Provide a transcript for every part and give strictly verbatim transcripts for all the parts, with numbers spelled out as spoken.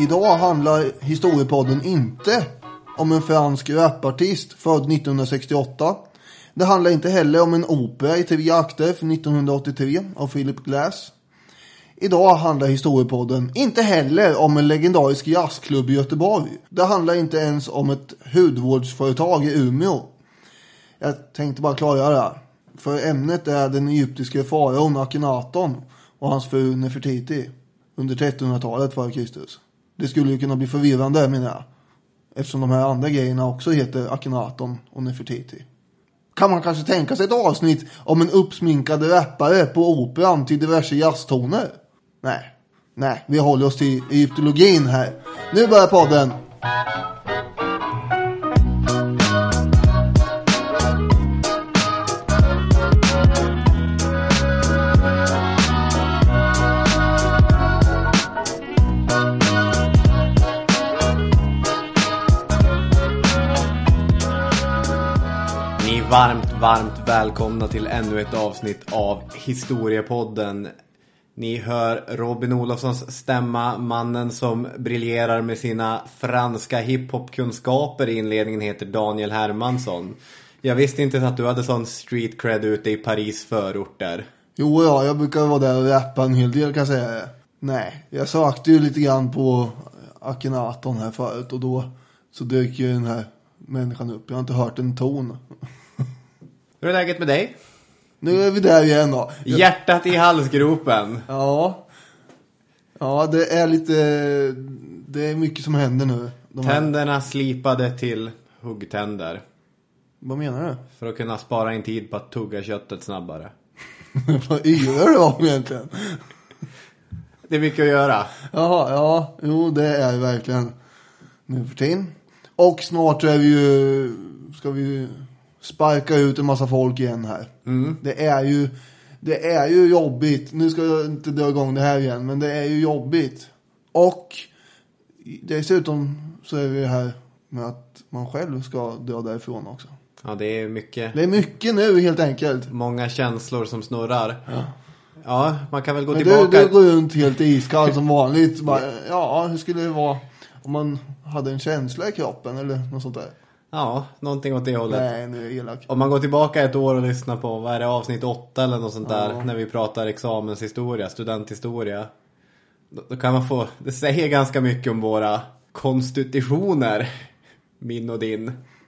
Idag handlar historiepodden inte om en fransk rapartist född nittonhundrasextioåtta. Det handlar inte heller om en opera i tre akter från nittonhundraåttiotre av Philip Glass. Idag handlar historiepodden inte heller om en legendarisk jazzklubb i Göteborg. Det handlar inte ens om ett hudvårdsföretag i Umeå. Jag tänkte bara klargöra det här. För ämnet är den egyptiska faraon Akhenaton och hans fru Nefertiti under trettonhundratalet före Kristus. Det skulle ju kunna bli förvirrande, menar jag. Eftersom de här andra grejerna också heter Akhenaton och Nefertiti. Kan man kanske tänka sig ett avsnitt om en uppsminkad rappare på operan till diverse jazztoner? Nej, nej, vi håller oss till egyptologin här. Nu börjar podden! Varmt, varmt välkomna till ännu ett avsnitt av Historiepodden. Ni hör Robin Olofssons stämma, mannen som briljerar med sina franska hiphopkunskaper. I inledningen heter Daniel Hermansson. Jag visste inte att du hade sån street cred ute i Paris förorter. Jo, ja, jag brukar vara där och rappa en hel del, kan jag säga. Nej, jag sökte ju lite grann på Akhenaton här förut och då så dök ju den här människan upp. Jag har inte hört en ton. Hur är läget med dig? Nu är vi där igen då. Hjärtat i halsgropen. Ja. Ja, det är lite... Det är mycket som händer nu. De Tänderna här... slipade till huggtänder. Vad menar du? För att kunna spara in tid på att tugga köttet snabbare. Vad gör du om egentligen? Det är mycket att göra. Jaha, ja. Jo, det är verkligen nu för tiden. Och snart är vi ju... Ska vi ju... sparka ut en massa folk igen här. Mm. Det är ju det är ju jobbigt. Nu ska jag inte dra igång det här igen, men det är ju jobbigt. Och dessutom så är vi här med att man själv ska dra därifrån också. Ja, det är mycket. Det är mycket nu helt enkelt. Många känslor som snurrar. Ja, ja man kan väl gå men tillbaka. Du, du går runt helt iskall som vanligt. Bara, ja, hur skulle det vara om man hade en känsla i kroppen eller något sånt där? Ja, någonting åt det hållet. Nej, nu är det elak. Om man går tillbaka ett år och lyssnar på, vad är det, avsnitt åtta eller något sånt där, ja. När vi pratar examenshistoria, studenthistoria. Då, då kan man få, det säger ganska mycket om våra konstitutioner, min och din.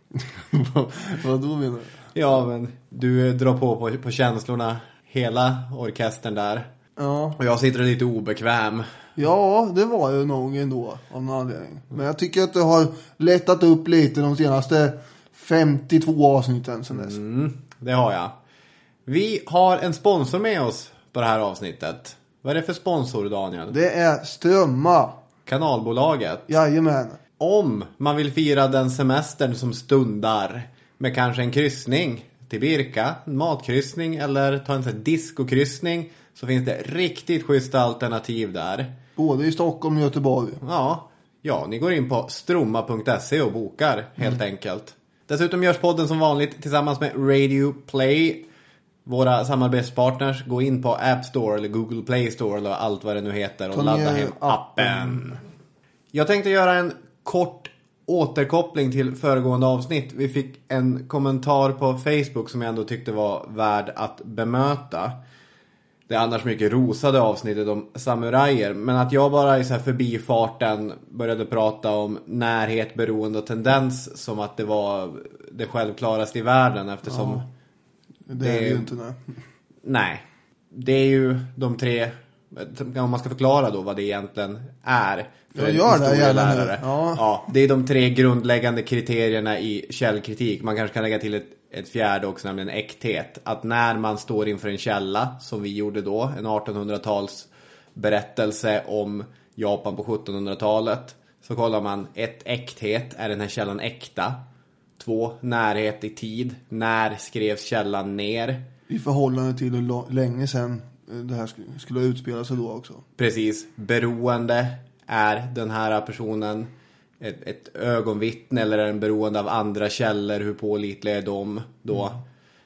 Vad då menar du? Ja, men du drar på, på på känslorna, hela orkestern där. Ja. Och jag sitter lite obekväm. Ja, det var ju nog ändå av någon anledning. Men jag tycker att det har lättat upp lite de senaste femtiotvå avsnitten sedan dess. Mm, det har jag. Vi har en sponsor med oss på det här avsnittet. Vad är det för sponsor, Daniel? Det är Strömma. Kanalbolaget. Jajamän. Om man vill fira den semestern som stundar med kanske en kryssning till Birka, en matkryssning eller ta en sån här discokryssning, så finns det riktigt schyssta alternativ där. Både i Stockholm och Göteborg. Ja, ja, ni går in på stromma punkt se och bokar helt mm. enkelt. Dessutom görs podden som vanligt tillsammans med Radio Play. Våra samarbetspartners, gå in på App Store eller Google Play Store eller allt vad det nu heter och ladda hem appen. appen. Jag tänkte göra en kort återkoppling till föregående avsnitt. Vi fick en kommentar på Facebook som jag ändå tyckte var värd att bemöta. Det är annars mycket rosade avsnittet om samurajer. Men att jag bara i så här förbifarten började prata om närhet, beroende och tendens som att det var det självklaraste i världen. Eftersom ja, det är det ju inte. Nej. nej, det är ju de tre, om man ska förklara då vad det egentligen är. Jag gör det gärna. Ja. ja, det är de tre grundläggande kriterierna i källkritik. Man kanske kan lägga till ett Ett fjärde också, nämligen äkthet. Att när man står inför en källa, som vi gjorde då, en artonhundratals berättelse om Japan på sjuttonhundratalet, så kollar man ett, äkthet, är den här källan äkta? Två, närhet i tid, när skrevs källan ner? I förhållande till hur länge sedan det här skulle utspela sig då också. Precis, beroende, är den här personen Ett, ett ögonvittne eller är den beroende av andra källor, hur pålitliga är de då? Mm.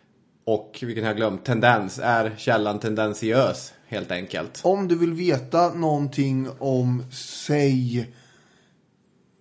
Och vilken har jag glömt, tendens, är källan tendensiös helt enkelt. Om du vill veta någonting om, säg,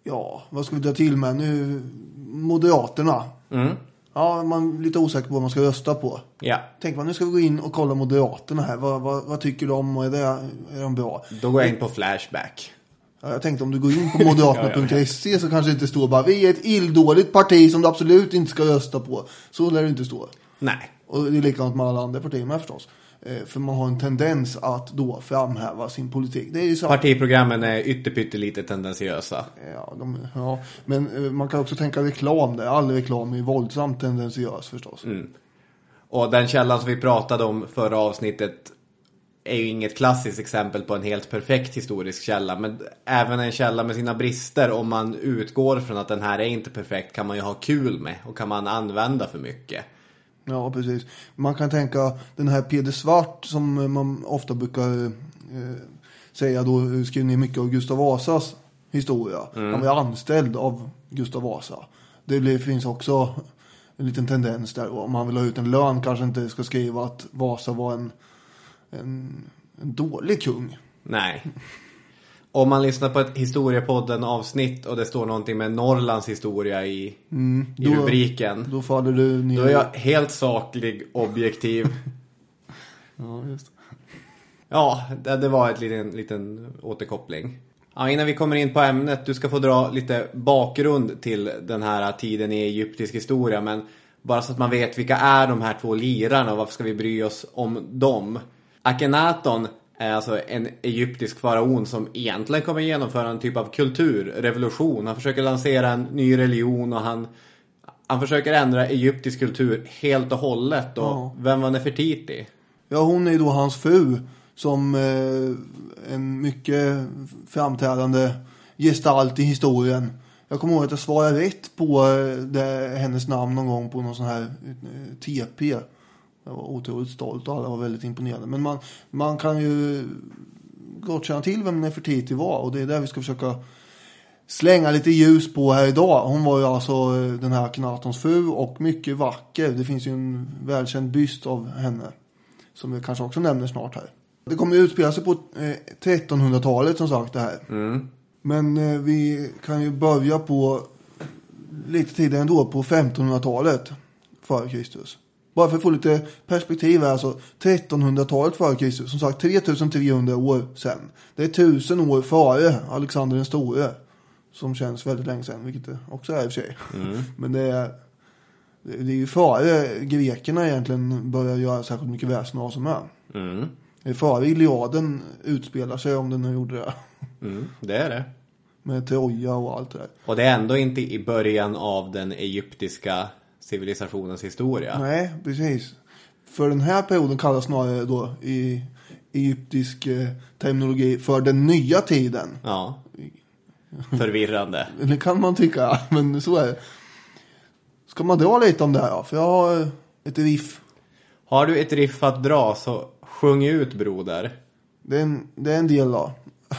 Ja, vad ska vi dra till med nu? Moderaterna. Mm. Ja, man är lite osäker på vad man ska rösta på. Ja. Tänk man, nu ska vi gå in och kolla Moderaterna här. Vad, vad, vad tycker de och är, det, är de bra? Då går jag in på Flashback. Ja, jag tänkte om du går in på moderaterna punkt se så kanske det inte står bara vi är ett illdåligt parti som du absolut inte ska rösta på. Så lär det inte stå. Nej. Och det är likadant med alla andra partier med förstås. Eh, för man har en tendens att då framhäva sin politik. Det är ju så. Partiprogrammen är ytterpytte lite tendensiösa. Ja, de, ja, men eh, man kan också tänka reklam där. All reklam är ju våldsamt tendensiös förstås. Mm. Och den källan som vi pratade om förra avsnittet är ju inget klassiskt exempel på en helt perfekt historisk källa. Men även en källa med sina brister, om man utgår från att den här är inte perfekt, kan man ju ha kul med och kan man använda för mycket. Ja, precis. Man kan tänka den här Peder Svart som man ofta brukar eh, säga då, skriver ner mycket av Gustav Vasas historia. Mm. Han var anställd av Gustav Vasa. Det blir, finns också en liten tendens där. Om man vill ha ut en lön kanske inte ska skriva att Vasa var en, en, en dålig kung. Nej. Om man lyssnar på ett historiepodden-avsnitt och det står någonting med Norrlands historia i, mm, då, i rubriken. Då faller du ner. Då är jag helt saklig, objektiv. Ja, just det. Ja, det, det var ett liten, liten återkoppling. Ja, innan vi kommer in på ämnet, du ska få dra lite bakgrund till den här tiden i egyptisk historia. Men bara så att man vet vilka är de här två lirarna och varför ska vi bry oss om dem. Akhenaton är alltså en egyptisk faraon som egentligen kommer genomföra en typ av kulturrevolution. Han försöker lansera en ny religion och han, han försöker ändra egyptisk kultur helt och hållet. Och ja. Vem var Nefertiti? Ja, hon är ju då hans fru som eh, en mycket framträdande gestalt i historien. Jag kommer ihåg att jag svarade rätt på det, hennes namn någon gång på någon sån här eh, T P. Jag var otroligt stolt och alla var väldigt imponerade. Men man, man kan ju gott känna till vem Nefertiti var. Och det är där vi ska försöka slänga lite ljus på här idag. Hon var ju alltså den här Akhenatons fru och mycket vacker. Det finns ju en välkänd byst av henne som vi kanske också nämner snart här. Det kommer ju utspela sig på eh, trettonhundratalet som sagt det här. Mm. Men eh, vi kan ju börja på lite tidigare ändå på femtonhundratalet före Kristus. Bara för att få lite perspektiv här, alltså trettonhundratalet före Kristus, som sagt tretusentrehundra år sedan. Det är tusen år före Alexander den store, som känns väldigt länge sedan, vilket det också är i och för sig. Mm. Men det är, det är ju före grekerna egentligen börjar göra särskilt mycket väsen av som är. Mm. Det är före Iliaden utspelar sig, om den nu gjorde det. Mm, det är det. Med Troja och allt det där. Och det är ändå inte i början av den egyptiska civilisationens historia. Nej, precis. För den här perioden kallas snarare då i egyptisk eh, terminologi för den nya tiden. Ja. Förvirrande. Det kan man tycka, men så är det. Ska man dra lite om det här? För jag har ett riff. Har du ett riff att dra så sjung ut, broder. Det är en, det är en del då.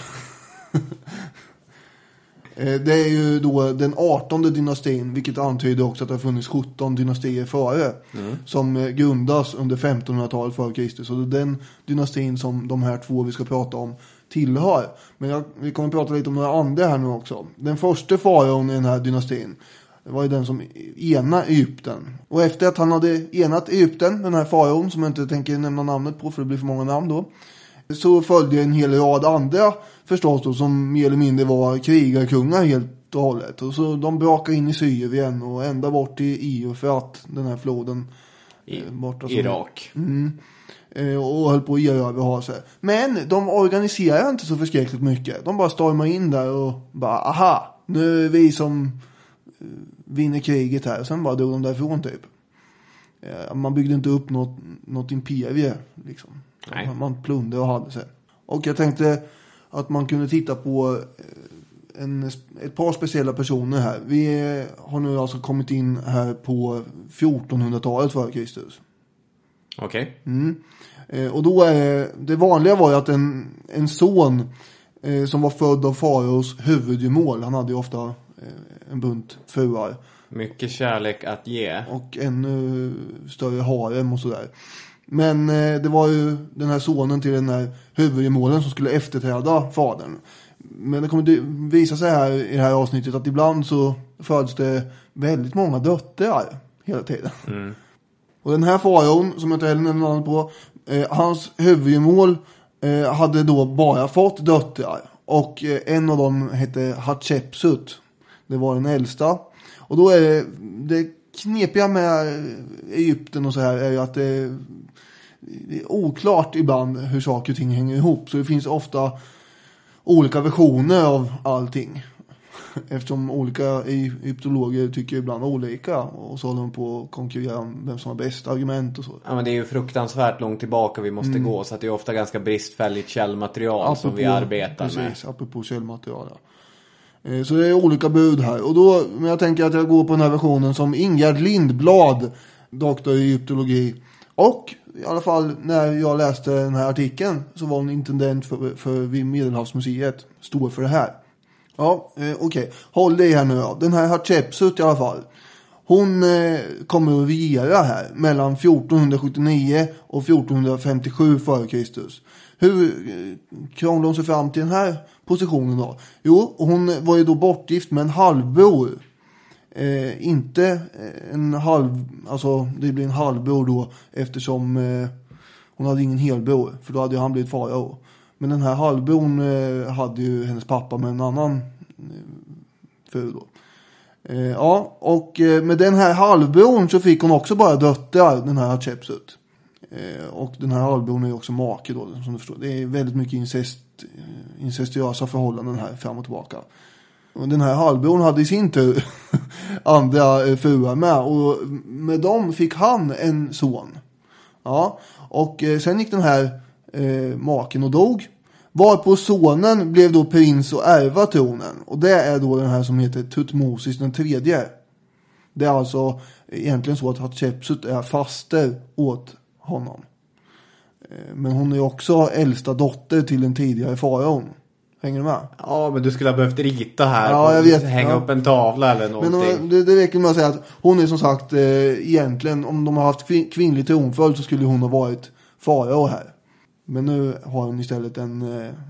Det är ju då den artonde dynastin, vilket antyder också att det har funnits sjutton dynastier före, mm. som grundas under femtonhundratalet före Kristus. Och det är den dynastin som de här två vi ska prata om tillhör. Men jag, vi kommer att prata lite om några andra här nu också. Den första faraon i den här dynastin, det var ju den som enade Egypten. Och efter att han hade enat Egypten, den här faraon, som jag inte tänker nämna namnet på för det blir för många namn då, så följde en hel rad andra förstås då, som mer eller mindre var krigarkungar helt och hållet. Och så de brakade in i Syrien och ända bort i Eufrat, den här floden. I borta som, Irak. Mm, och höll på att erövra och ha sig. Men de organiserade inte så förskräckligt mycket. De bara stormade in där och bara, aha, nu är vi som vinner kriget här. Och sen bara drog de därifrån typ. Man byggde inte upp något, något imperie liksom. Nej. Man plundrade och hade sig. Och jag tänkte att man kunde titta på en, ett par speciella personer här. Vi har nu alltså kommit in här på fjortonhundratalet före Kristus. Okej. Okay. Mm. Och då är det vanliga var ju att en, en son eh, som var född av faraos huvudgemål, han hade ju ofta eh, en bunt fruar. Mycket kärlek att ge. Och ännu större harem och sådär. Men eh, det var ju den här sonen till den här huvudgemålen som skulle efterträda fadern. Men det kommer visa sig här i det här avsnittet att ibland så föds det väldigt många döttrar hela tiden. Mm. Och den här faraon, som jag inte heller nämner namnet på, eh, hans huvudmål eh, hade då bara fått döttrar. Och eh, en av dem hette Hatshepsut. Det var den äldsta. Och då är det, det knepiga med Egypten och så här är ju att det, det är oklart ibland hur saker och ting hänger ihop. Så det finns ofta olika versioner av allting. Eftersom olika egyptologer tycker ibland olika. Och så håller de på att konkurrera om vem som har bäst argument och så. Ja, men det är ju fruktansvärt långt tillbaka vi måste mm. gå. Så att det är ofta ganska bristfälligt källmaterial apropå, som vi arbetar precis, med. Precis, apropå källmaterial. Ja. Så det är olika bud här. Och då, men jag tänker att jag går på den här versionen som Ingegerd Lindblad, doktor i egyptologi. Och i alla fall när jag läste den här artikeln så var hon intendent för, för vid Medelhavsmuseet. Står för det här. Ja, eh, okej. Okay. Håll dig här nu då. Den här Hatshepsut i alla fall. Hon eh, kommer att regera här mellan fjorton sjuttionio och fjorton femtiosju före Kristus. Hur eh, krånglade hon sig fram till den här positionen då? Jo, hon var ju då bortgift med en halvbror. Eh, inte en halv, alltså det blir en halvbror då eftersom eh, hon hade ingen helbror, för då hade ju han blivit farao. Men den här halvbron eh, hade ju hennes pappa med en annan eh, fru då. Eh, ja, och eh, med den här halvbron så fick hon också bara döttrar, den här Hatshepsut. Eh, och den här halvbron är också make då, som du förstår. Det är väldigt mycket incest, incestuösa förhållanden här fram och tillbaka. Och den här halvbron hade i sin tur andra fruar med. Och med dem fick han en son. Ja, och eh, sen gick den här eh, maken och dog. Varpå sonen blev då prins och ärva tronen. Och det är då den här som heter Tutmosis den tredje. Det är alltså egentligen så att Hatshepsut är faster åt honom. Eh, men hon är också äldsta dotter till den tidigare faraon. Hänger du med? Ja, men du skulle ha behövt rita här. Ja, jag vet. Hänga ja. upp en tavla eller någonting. Men det, det räcker med att säga att hon är som sagt eh, egentligen, om de har haft kvin- kvinnlig tronföljd så skulle hon ha varit farao här. Men nu har hon istället en eh,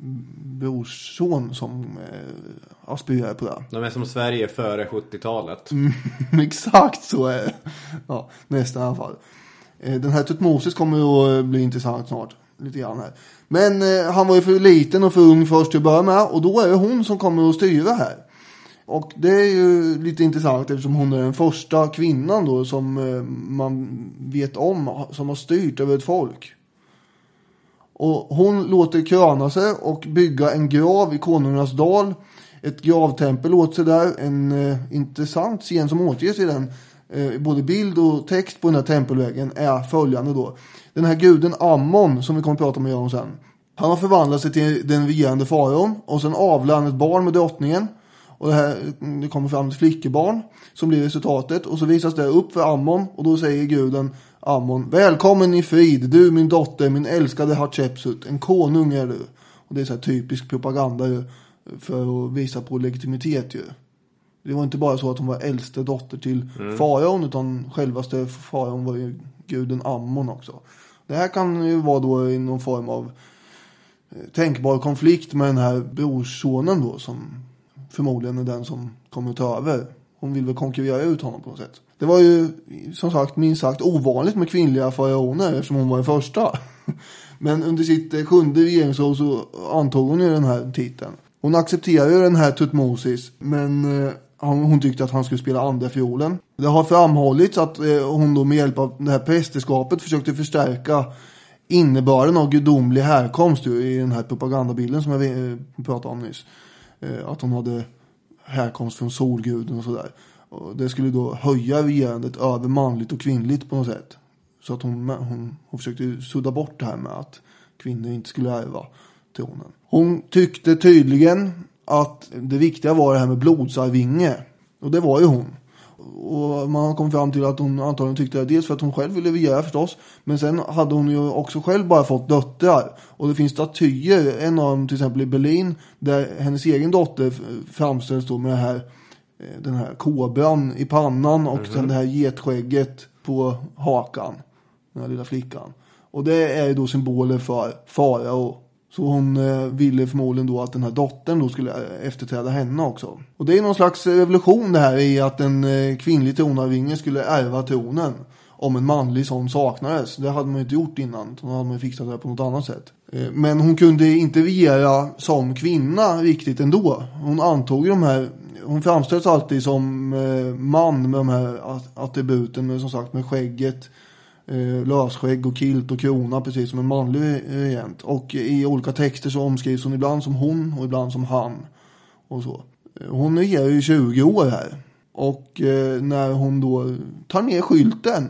brorson som eh, aspirerar på det. De är som Sverige före sjuttiotalet. Mm, exakt så är det. Ja, nästan i alla fall. Eh, den här Tutmosis kommer ju att bli intressant snart. Lite grann här. Men eh, han var ju för liten och för ung först till att börja med. Och då är det hon som kommer att styra här. Och det är ju lite intressant eftersom hon är den första kvinnan då som eh, man vet om som har styrt över ett folk. Och hon låter kröna sig och bygga en grav i Konungarnas dal. Ett gravtempel åt sig där. En eh, intressant scen som återges i den. Eh, både bild och text på den här tempelväggen är följande då. Den här guden Ammon som vi kommer att prata med om sen. Han har förvandlat sig till den regerande faraon. Och sen avlar han ett barn med drottningen. Och det här det kommer fram ett flickebarn som blir resultatet. Och så visas det upp för Ammon. Och då säger guden Ammon: välkommen i frid, du min dotter, min älskade Hatshepsut. En konung är du. Och det är så här typisk propaganda ju, för att visa på legitimitet ju. Det var inte bara så att hon var äldste dotter till mm. faraon, utan självaste faraon var ju guden Ammon också. Det här kan ju vara då i någon form av tänkbar konflikt med den här brorsonen då, som förmodligen är den som kommer att ta över. Hon vill väl konkurrera ut honom på något sätt. Det var ju som sagt minst sagt ovanligt med kvinnliga faraoner eftersom hon var den första. Men under sitt sjunde regeringsår så antog hon ju den här titeln. Hon accepterar ju den här Tutmosis, men eh, hon tyckte att han skulle spela andra fiolen. Det har framhållits att eh, hon då med hjälp av det här prästerskapet försökte förstärka innebörden av gudomlig härkomst i den här propagandabilden som jag eh, pratade om nyss. Eh, att hon hade härkomst från solguden och sådär. Och det skulle då höja regerandet över manligt och kvinnligt på något sätt. Så att hon, hon, hon försökte sudda bort det här med att kvinnor inte skulle ärva tronen. Hon tyckte tydligen att det viktiga var det här med blodsarvinge. Och det var ju hon. Och man kom fram till att hon antagligen tyckte det dels för att hon själv ville regera förstås. Men sen hade hon ju också själv bara fått döttrar. Och det finns statyer, en av dem till exempel i Berlin, där hennes egen dotter framställs då med det här, den här kobran i pannan och mm-hmm. sen det här getskägget på hakan. Den här lilla flickan. Och det är ju då symboler för farao Så hon eh, ville förmodligen då att den här dottern då skulle efterträda henne också. Och det är någon slags revolution det här i att en eh, kvinnlig tronarvinge skulle ärva tronen. Om en manlig sån saknades. Det hade man ju inte gjort innan. Då hade man fixat det på något annat sätt. Eh, men hon kunde inte regera som kvinna riktigt ändå. Hon antog de här... Hon framställs alltid som eh, man med de här attributen. Med, som sagt med skägget. Eh, lösskägg och kilt och krona, precis som en manlig regent. Och i olika texter så omskrivs hon ibland som hon och ibland som han och så. Hon är ju tjugo år här. Och eh, när hon då tar ner skylten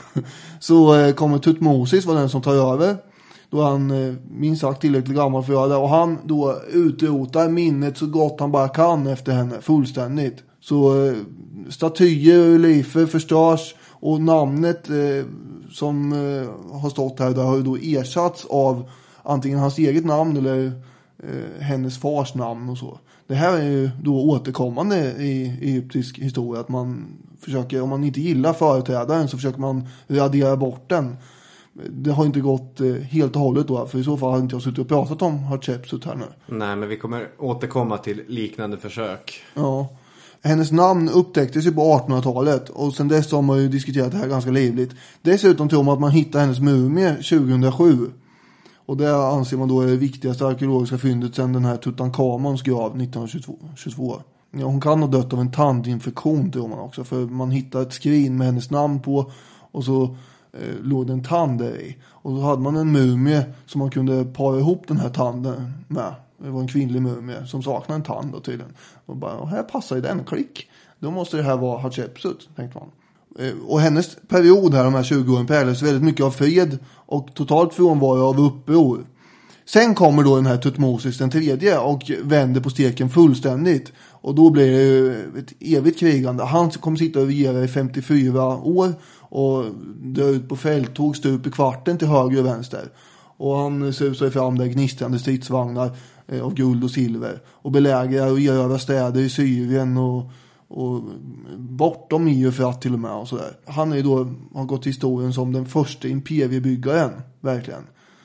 så eh, kommer Tutmosis vara den som tar över. Då han eh, minst sagt tillräckligt gammal för att göra det. Och han då utrotar minnet så gott han bara kan efter henne fullständigt. Så eh, statyer och relifer förstörs. Och namnet eh, som eh, har stått här där har ju då ersatts av antingen hans eget namn eller eh, hennes fars namn och så. Det här är ju då återkommande i egyptisk historia att man försöker, om man inte gillar företrädaren så försöker man radera bort den. Det har inte gått eh, helt och hållet då, för i så fall har inte jag suttit och pratat om Hatshepsut här nu. Nej, men vi kommer återkomma till liknande försök. Ja. Hennes namn upptäcktes ju på artonhundratalet och sen dess har man ju diskuterat det här ganska livligt. Dessutom tror man att man hittar hennes mumie tjugohundrasju. Och det anser man då är det viktigaste arkeologiska fyndet sedan den här Tutankhamons grav nittonhundratjugotvå. Ja, hon kan ha dött av en tandinfektion tror man också. För man hittar ett skrin med hennes namn på och så eh, låg det en tand där i. Och så hade man en mumie som man kunde para ihop den här tanden med. Det var en kvinnlig mumie som saknade en tand då tydligen. Och bara, och här passar ju den, klick. Då måste det här vara Hatshepsut, tänkte man. Och hennes period här, de här tjugo åren, präglades väldigt mycket av fred och totalt frånvaro av uppror. Sen kommer då den här Tutmosis den tredje och vänder på steken fullständigt. Och då blir det ett evigt krigande. Han kommer sitta och regera i femtiofyra år och dra ut på fälttåg, stup i kvarten till höger och vänster. Och han susar fram där gnistrande stridsvagnar eh, av guld och silver. Och belägrar och erövrar städer i Syrien och, och bortom Eufrat till och med. Och så där. Han är ju då, har gått till historien som den första imperiebyggaren, verkligen.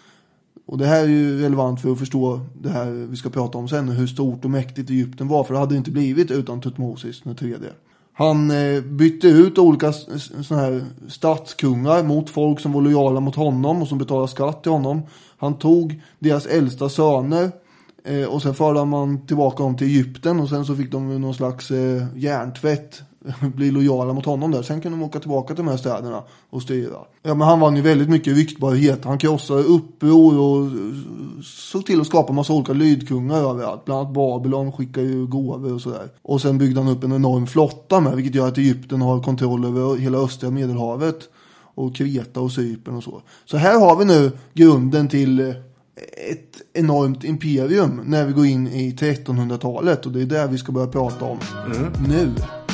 Och det här är ju relevant för att förstå det här vi ska prata om sen. Hur stort och mäktigt Egypten var. För det hade det inte blivit utan Tutmosis den tredje. Han eh, bytte ut olika såna här statskungar mot folk som var lojala mot honom och som betalade skatt till honom. Han tog deras äldsta söner eh, och sen förde man tillbaka dem till Egypten och sen så fick de någon slags eh, hjärntvätt, bli lojala mot honom där. Sen kunde de åka tillbaka till de här städerna och styra. Ja, men han vann ju väldigt mycket ryktbarhet. Han krossade uppror och såg till att skapa massa olika lydkungar överallt. Bland annat Babylon skickade ju gåvor och sådär. Och sen byggde han upp en enorm flotta med, vilket gör att Egypten har kontroll över hela östra Medelhavet. Och Kreta och Cypern och så. Så här har vi nu grunden till ett enormt imperium när vi går in i trettonhundratalet. Och det är där vi ska börja prata om mm. nu.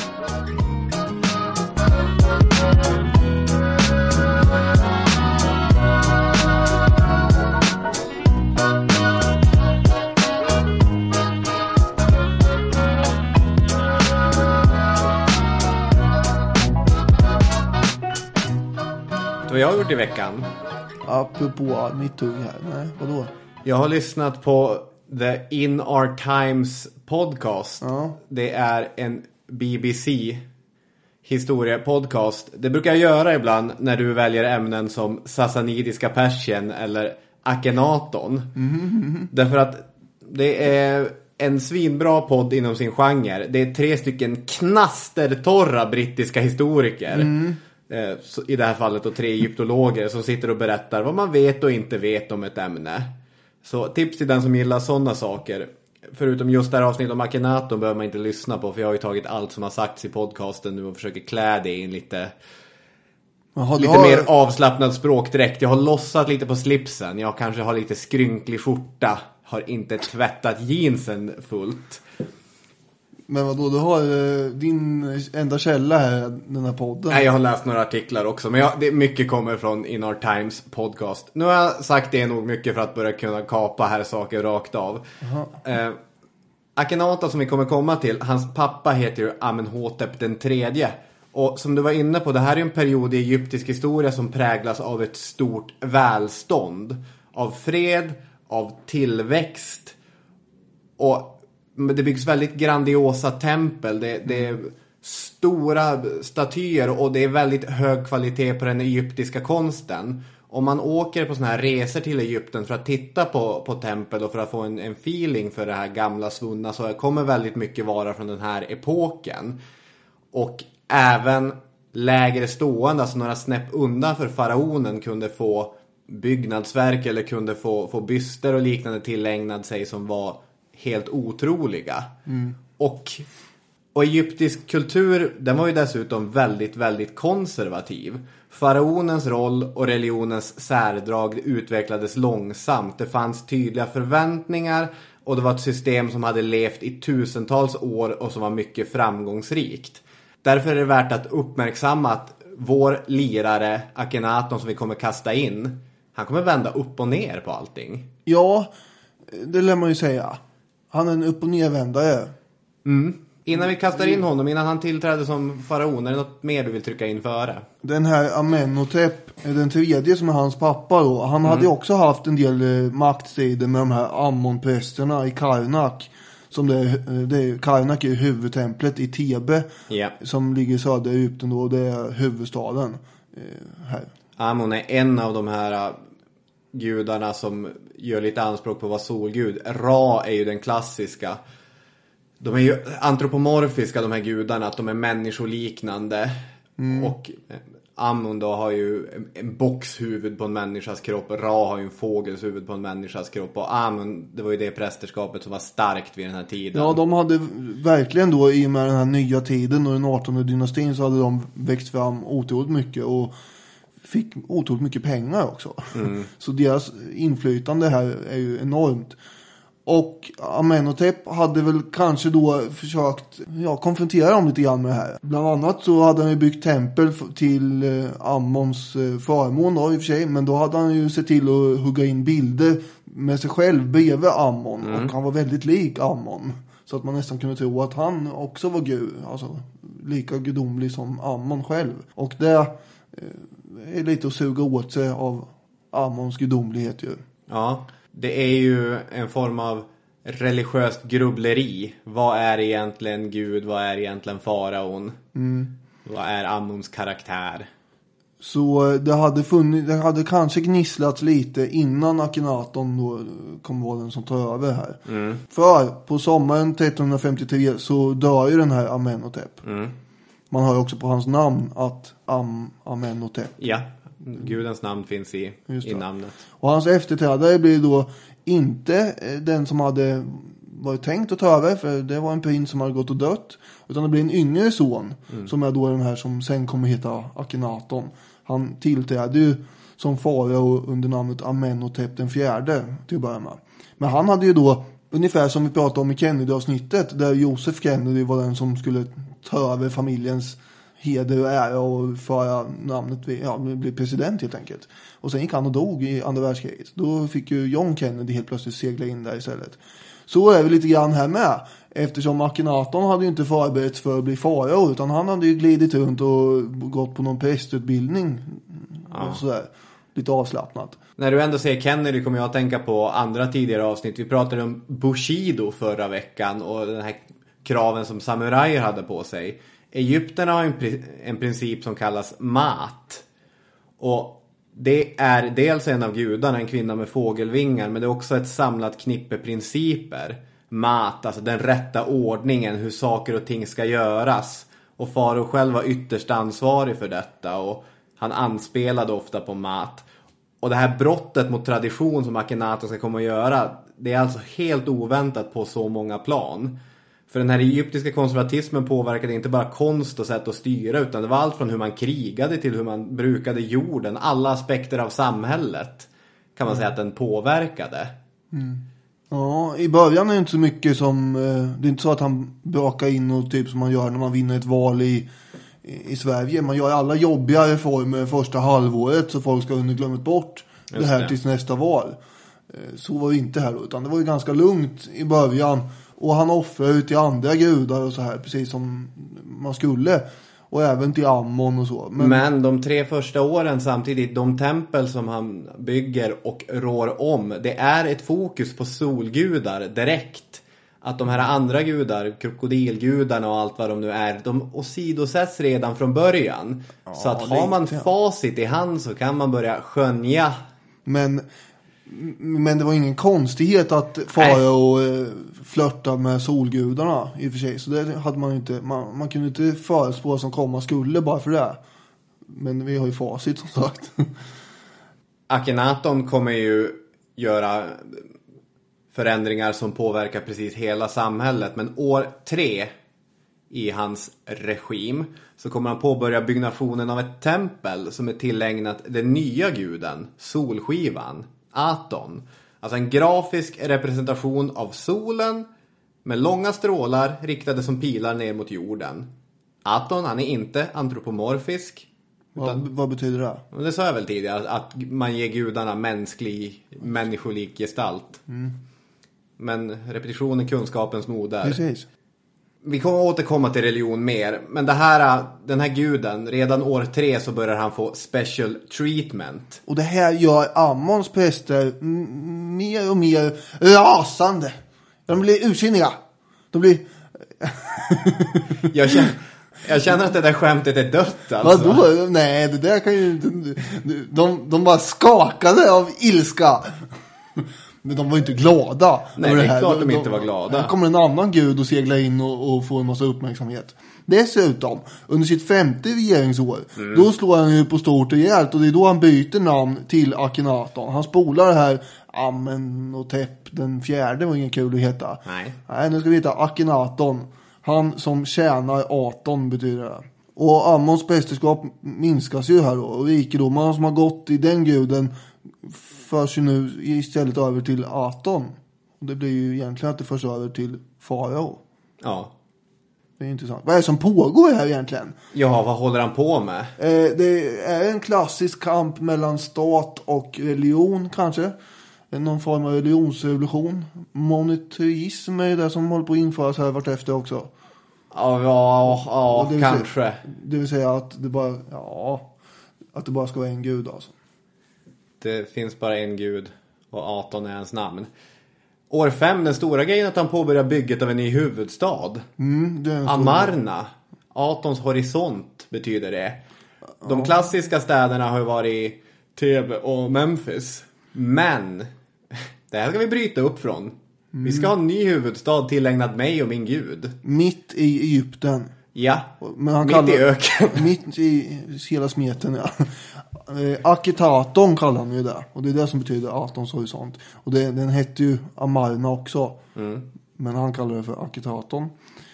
Vad jag har gjort i veckan? Apropå mitt tugg här. Nej, vadå? Jag har lyssnat på The In Our Times podcast. Ja. Det är en B B C historiepodcast. Det brukar jag göra ibland när du väljer ämnen som Sassanidiska Persien eller Akhenaton. Mm-hmm. Därför att det är en svinbra podd inom sin genre. Det är tre stycken knastertorra brittiska historiker. Mm. I det här fallet och tre egyptologer som sitter och berättar vad man vet och inte vet om ett ämne. Så tips till den som gillar sådana saker. Förutom just det här avsnittet om Akhenaton behöver man inte lyssna på, för jag har ju tagit allt som har sagts i podcasten nu och försöker klä det in lite Jaha, lite har... mer avslappnad språkdräkt. Jag har lossat lite på slipsen. Jag kanske har lite skrynklig skjorta. Har inte tvättat jeansen fullt. Men vadå, du har eh, din enda källa här, den här podden. Nej, jag har läst några artiklar också. Men jag, det, mycket kommer från In Our Times podcast. Nu har jag sagt det nog mycket för att börja kunna kapa här saker rakt av. Eh, Akhenaton som vi kommer komma till, hans pappa heter ju Amenhotep den tredje. Och som du var inne på, det här är en period i egyptisk historia som präglas av ett stort välstånd. Av fred, av tillväxt. Och det byggs väldigt grandiosa tempel. Det, det är stora statyer och det är väldigt hög kvalitet på den egyptiska konsten. Om man åker på såna här resor till Egypten för att titta på, på tempel och för att få en, en feeling för det här gamla svunna, så kommer väldigt mycket vara från den här epoken. Och även lägre stående, alltså några snäpp undan för faraonen, kunde få byggnadsverk eller kunde få, få byster och liknande tillägnad sig som var helt otroliga. Mm. Och, och egyptisk kultur, den var ju dessutom väldigt, väldigt konservativ. Faraonens roll och religionens särdrag utvecklades långsamt. Det fanns tydliga förväntningar och det var ett system som hade levt i tusentals år och som var mycket framgångsrikt. Därför är det värt att uppmärksamma att vår lirare Akhenaton som vi kommer kasta in, han kommer vända upp och ner på allting. Ja, det lär man ju säga. Han är en upp- och nervändare. Mm. Innan vi kastar in honom, innan han tillträdde som faraon, är det något mer du vill trycka in före? Den här Amenhotep, den tredje som är hans pappa då, han mm. hade ju också haft en del eh, maktstrider med de här Ammon-prästerna i Karnak. Som det, det, Karnak är huvudtemplet i Thebe, yeah. som ligger i södra Egypten då, och det är huvudstaden eh, här. Ammon är en av de här uh, gudarna som gör lite anspråk på att vara solgud. Ra är ju den klassiska. De är ju antropomorfiska, de här gudarna, att de är människoliknande. Mm. Och Ammon då har ju en boxhuvud på en människas kropp. Ra har ju en fågels huvud på en människas kropp. Och Ammon, det var ju det prästerskapet som var starkt vid den här tiden. Ja, de hade verkligen då, i och med den här nya tiden och den artonde dynastin, så hade de växt fram otroligt mycket och fick otroligt mycket pengar också. Mm. Så deras inflytande här är ju enormt. Och Amenhotep hade väl kanske då försökt ja, konfrontera dem lite grann med det här. Bland annat så hade han ju byggt tempel till eh, Ammons eh, förmån då, i och för sig. Men då hade han ju sett till att hugga in bilder med sig själv bredvid Ammon. Mm. Och han var väldigt lik Ammon. Så att man nästan kunde tro att han också var gud. Alltså lika gudomlig som Ammon själv. Och det eh, är lite att suga åt sig av Ammons gudomlighet ju. Ja. Det är ju en form av religiöst grubbleri. Vad är egentligen Gud? Vad är egentligen faraon? Mm. Vad är Ammons karaktär? Så det hade, funnits, det hade kanske gnisslats lite innan Akhenaton då kom vara den som tar över här. Mm. För på sommaren tretton femtiotre så dör ju den här Amenhotep. Mm. Man hör också på hans namn att Am Amenhotep. Ja. Gudens namn finns i, i namnet. Och hans efterträdare blir då inte den som hade varit tänkt att ta över, för det var en prins som hade gått och dött, utan det blir en yngre son mm. som är då den här som sen kommer heta Akhenaton. Han tillträdde ju som farao under namnet Amenhotep den fjärde till att börja med. Men han hade ju då, ungefär som vi pratade om i Kennedy-avsnittet, där Joseph Kennedy var den som skulle ta över familjens heder och ära och föra namnet vid, ja, bli president helt enkelt. Och sen gick han och dog i andra världskriget. Då fick ju John Kennedy helt plötsligt segla in där istället. Så är vi lite grann här med. Eftersom Akhenaton hade ju inte förberett för att bli farao, utan han hade ju glidit runt och gått på någon prästutbildning. Ja. Och sådär. Lite avslappnat. När du ändå säger Kennedy kommer jag att tänka på andra tidigare avsnitt. Vi pratade om Bushido förra veckan och den här kraven som samurajer hade på sig. Egypterna har en, pri- en princip som kallas mat. Och det är dels en av gudarna, en kvinna med fågelvingar, men det är också ett samlat knippe principer. Mat, alltså den rätta ordningen, hur saker och ting ska göras. Och farao själv var ytterst ansvarig för detta och han anspelade ofta på mat. Och det här brottet mot tradition som Akhenaton ska komma att göra, det är alltså helt oväntat på så många plan. För den här egyptiska konservatismen påverkade inte bara konst och sätt att styra, utan det var allt från hur man krigade till hur man brukade jorden. Alla aspekter av samhället kan man mm. säga att den påverkade. Mm. Ja, i början är det inte så mycket som... Det är inte så att han brakar in och typ som man gör när man vinner ett val i, i, i Sverige. Man gör alla jobbiga reformer första halvåret så folk ska under glömmet bort Just det här det. tills nästa val. Så var det inte här då, utan det var ju ganska lugnt i början. Och han offrar ut till andra gudar och så här, precis som man skulle. Och även till Ammon och så. Men... Men de tre första åren samtidigt, de tempel som han bygger och rår om, det är ett fokus på solgudar direkt. Att de här andra gudar, krokodilgudarna och allt vad de nu är, de åsidosätts redan från början. Ja, så att har man facit i hand så kan man börja skönja. Men... Men det var ingen konstighet att farao flörta med solgudarna i och för sig. Så det hade man inte, man, man kunde inte förutspå vad som komma skulle bara för det. Men vi har ju facit som sagt. Akhenaton kommer ju göra förändringar som påverkar precis hela samhället. Men år tre i hans regim så kommer han påbörja byggnationen av ett tempel som är tillägnat den nya guden, solskivan. Aton. Alltså en grafisk representation av solen med långa strålar riktade som pilar ner mot jorden. Aton, han är inte antropomorfisk. Utan, vad, vad betyder det? Det sa jag väl tidigare, att man ger gudarna mänsklig, människolik gestalt. Mm. Men repetition är kunskapens moder. Precis. Vi kommer återkomma till religion mer. Men det här, den här guden, redan år tre så börjar han få special treatment. Och det här gör Ammons präster m- mer och mer rasande. De blir ursinniga. De blir... jag, känner, jag känner att det där skämtet är dött alltså. Vadå? Nej, det där kan ju... De, de, de bara skakade av ilska. Men de var inte glada. Nej, det är klart de, de inte var glada. Här kommer en annan gud och segla in och, och få en massa uppmärksamhet. Dessutom, under sitt femte regeringsår, mm. då slår han ju på stort och rejält. Och det är då han byter namn till Akhenaton. Han spolar det här Amenhotep den fjärde, var ingen kul att heta. Nej. Nej, nu ska vi heta Akhenaton. Han som tjänar Aton betyder det. Och Ammons prästerskap minskas ju här då. Och rikedomarna som har gått i den guden förs ju nu istället över till Aton. Och det blir ju egentligen att det förs över till farao. Ja. Det är intressant. Vad är det som pågår här egentligen? Ja, vad håller han på med? Eh, det är en klassisk kamp mellan stat och religion kanske. Någon form av religionsrevolution. Monoteism är det som håller på att införas här vart efter också. Ja, ja, ja det kanske. Säga, det vill säga att det bara, ja, att det bara ska vara en gud alltså. Det finns bara en gud och Aton är hans namn. År fem, den stora grejen att han påbörjar bygget av en ny huvudstad. Mm, det är Amarna. Atons horisont betyder det. De ja. klassiska städerna har ju varit Thebe och Memphis. Men det här ska vi bryta upp från. Mm. Vi ska ha en ny huvudstad tillägnad mig och min gud. Mitt i Egypten. Ja, men han mitt kallar, i öken. Mitt i hela smeten, ja. Akhenaton kallar han ju det. Och det är det som betyder Atons horisont. Och det, den hette ju Amarna också. Mm. Men han kallar det för Akhenaton.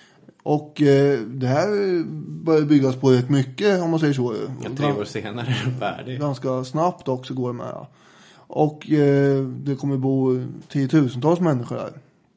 Och eh, det här börjar byggas på rätt mycket, om man säger så. Ja, tre år senare är det färdigt. Ganska snabbt också går det med. Ja. Och eh, det kommer bo tiotusentals människor där.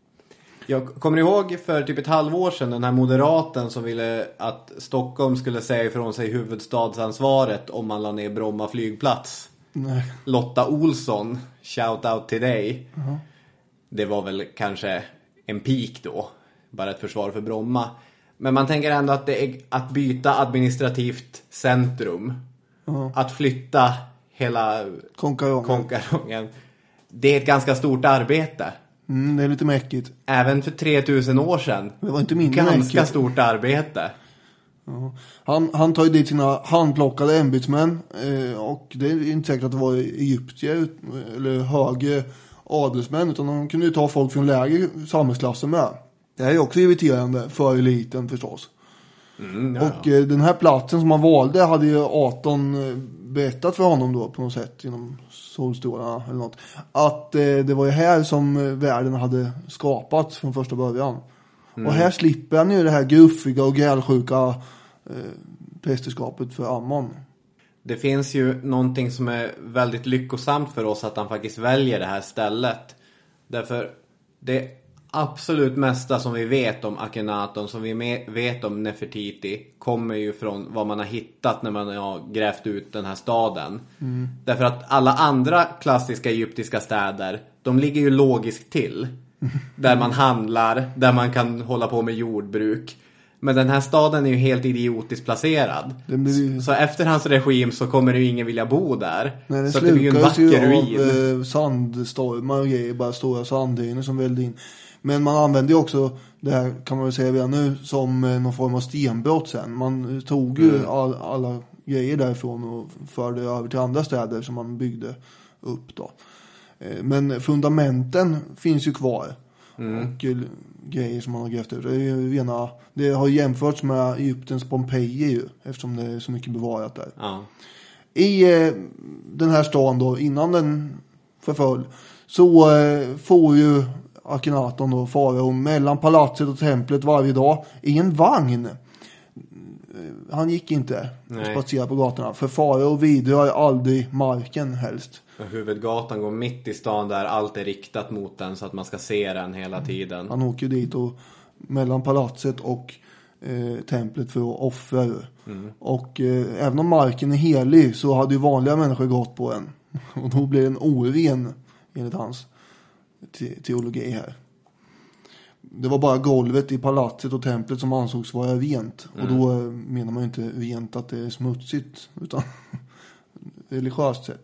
Jag kommer ihåg för typ ett halvår sedan den här moderaten som ville att Stockholm skulle säga ifrån sig huvudstadsansvaret om man la ner Bromma flygplats. Nej. Lotta Olsson, shout out till dig. Uh-huh. Det var väl kanske en peak då. Bara ett försvar för Bromma. Men man tänker ändå att det är att byta administrativt centrum. Uh-huh. Att flytta hela Konkarongen. Konkarongen. Det är ett ganska stort arbete. Mm, det är lite mäckigt. Även för tre tusen år sedan. Det var inte mindre ganska mäckigt. Stort arbete. Ja. Han, han tar ju dit sina handplockade ämbetsmän. Eh, och det är inte säkert att det var egyptier eller högre adelsmän. Utan de kunde ju ta folk från lägre samhällsklasser med. Det här är också irriterande för eliten förstås. Mm, ja, och eh, den här platsen som han valde hade ju Aton berättat för honom då på något sätt genom solstolarna eller något. Att eh, det var ju här som världen hade skapats från första början. Mm. Och här slipper han ju det här gruffiga och grälsjuka eh, prästerskapet för Ammon. Det finns ju någonting som är väldigt lyckosamt för oss att han faktiskt väljer det här stället. Därför det absolut mesta som vi vet om Akhenaton, som vi med, vet om Nefertiti, kommer ju från vad man har hittat när man har grävt ut den här staden. Mm. Därför att alla andra klassiska egyptiska städer, de ligger ju logiskt till. Där man handlar, där man kan hålla på med jordbruk. Men den här staden är ju helt idiotiskt placerad. Blir... Så, så efter hans regim så kommer det ju ingen vilja bo där. Nej, det så det blir ju en vacker ju ruin. Av, eh, sandstormar och grejer, bara stora sanddyner som välde in. Men man använde ju också det här, kan man väl säga redan nu, som eh, någon form av stenbrott sen. Man tog ju mm. all, alla grejer därifrån och förde över till andra städer som man byggde upp då. Eh, men fundamenten finns ju kvar. Mm. Och uh, grejer som man har grävt ut. Det, är ju rena, det har jämförts med Egyptens Pompeji ju, eftersom det är så mycket bevarat där. Ja. I uh, den här stan då, innan den förföll, så uh, får ju Akhenaton då farao mellan palatset och templet varje dag i en vagn. Han gick inte och spatserade på gatorna. För farao vidrör aldrig marken helst. Huvudgatan går mitt i stan där allt är riktat mot den så att man ska se den hela tiden. Han åker dit och mellan palatset och eh, templet för att offra. Mm. Och eh, även om marken är helig så hade ju vanliga människor gått på den. Och då blir den oren enligt hans te- teologi här. Det var bara golvet i palatset och templet som ansågs vara rent. Mm. Och då eh, menar man ju inte rent att det är smutsigt utan religiöst sett.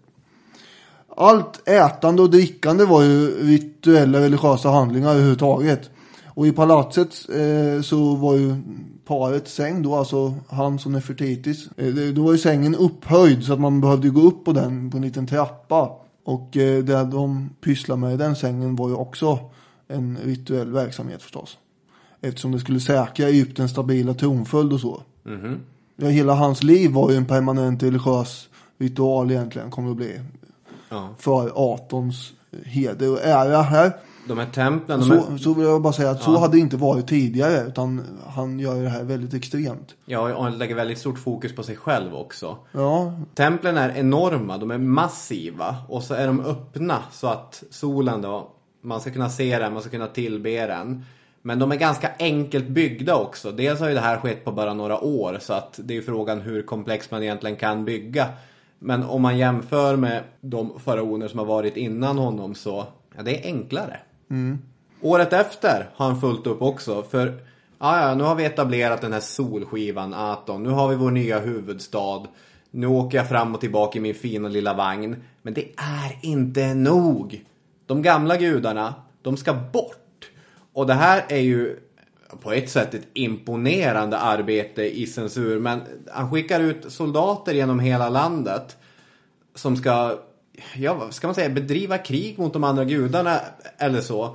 Allt ätande och drickande var ju rituella religiösa handlingar överhuvudtaget. Och i palatset eh, så var ju parets säng då, alltså Hans och Nefertitis. Eh, då var ju sängen upphöjd så att man behövde gå upp på den på en liten trappa. Och eh, det de pysslade med i den sängen var ju också en rituell verksamhet förstås. Eftersom det skulle säkra Egyptens stabila tronföljd och så. Mm-hmm. Ja, hela hans liv var ju en permanent religiös ritual egentligen, kommer det att bli. Ja. För Atons heder och ära här. De här templen... Så, de är... så vill jag bara säga att ja. så hade det inte varit tidigare. Utan han gör det här väldigt extremt. Ja, och han lägger väldigt stort fokus på sig själv också. Ja. Templen är enorma, de är massiva. Och så är de öppna så att solen då... Man ska kunna se den, man ska kunna tillbe den. Men de är ganska enkelt byggda också. Dels har ju det här skett på bara några år. Så att det är frågan hur komplext man egentligen kan bygga. Men om man jämför med de faraoner som har varit innan honom så ja, det är enklare. Mm. Året efter har han fullt upp också. För ja, ja, nu har vi etablerat den här solskivan Aton. Nu har vi vår nya huvudstad. Nu åker jag fram och tillbaka i min fina lilla vagn. Men det är inte nog. De gamla gudarna, de ska bort. Och det här är ju på ett sätt ett imponerande arbete i censur. Men han skickar ut soldater genom hela landet som ska, ja, ska man säga, bedriva krig mot de andra gudarna eller så.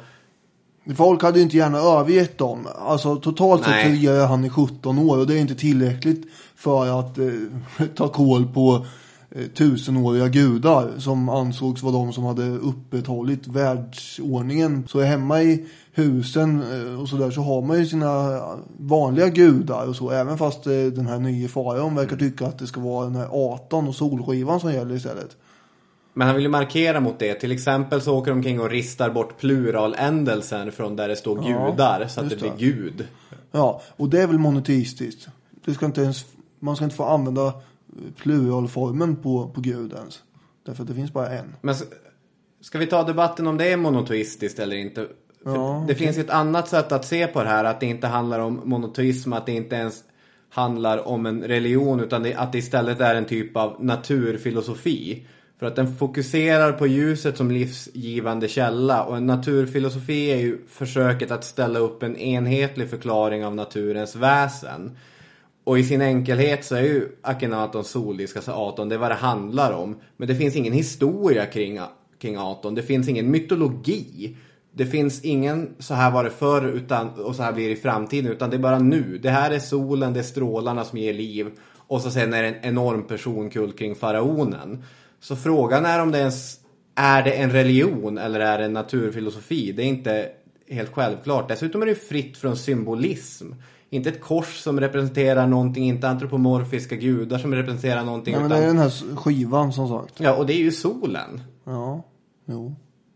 Folk hade ju inte gärna övergett dem. Alltså totalt sett regerar han i sjutton år och det är inte tillräckligt för att eh, ta koll på eh, tusenåriga gudar som ansågs vara de som hade upprätthållit världsordningen. Så hemma i husen eh, och så där så har man ju sina vanliga gudar och så, även fast eh, den här nya faraon verkar tycka att det ska vara den här Aton och solskivan som gäller istället. Men han vill ju markera mot det. Till exempel så åker de omkring och ristar bort pluraländelsen från där det står ja, gudar så att det blir det. Gud. Ja, och det är väl monoteistiskt. Det ska inte ens, man ska inte få använda pluralformen på, på Gud ens. Därför att det finns bara en. Men ska vi ta debatten om det är monoteistiskt eller inte? För ja, det okay. finns ett annat sätt att se på det här. Att det inte handlar om monoteism. Att det inte ens handlar om en religion. Utan det, att det istället är en typ av naturfilosofi. För att den fokuserar på ljuset som livsgivande källa. Och en naturfilosofi är ju försöket att ställa upp en enhetlig förklaring av naturens väsen. Och i sin enkelhet så är ju Akhenatons soldisk, alltså Aton, det är vad det handlar om. Men det finns ingen historia kring, kring Aton. Det finns ingen mytologi. Det finns ingen så här var det förr utan, och så här blir det i framtiden. Utan det är bara nu. Det här är solen, det är strålarna som ger liv. Och så sen är det en enorm personkult kring faraonen. Så frågan är om det ens är det en religion eller är det en naturfilosofi. Det är inte helt självklart. Dessutom är det fritt från symbolism. Inte ett kors som representerar någonting. Inte antropomorfiska gudar som representerar någonting. Nej, men utan... det är den här skivan som sagt. Ja, och det är ju solen. Ja, jo.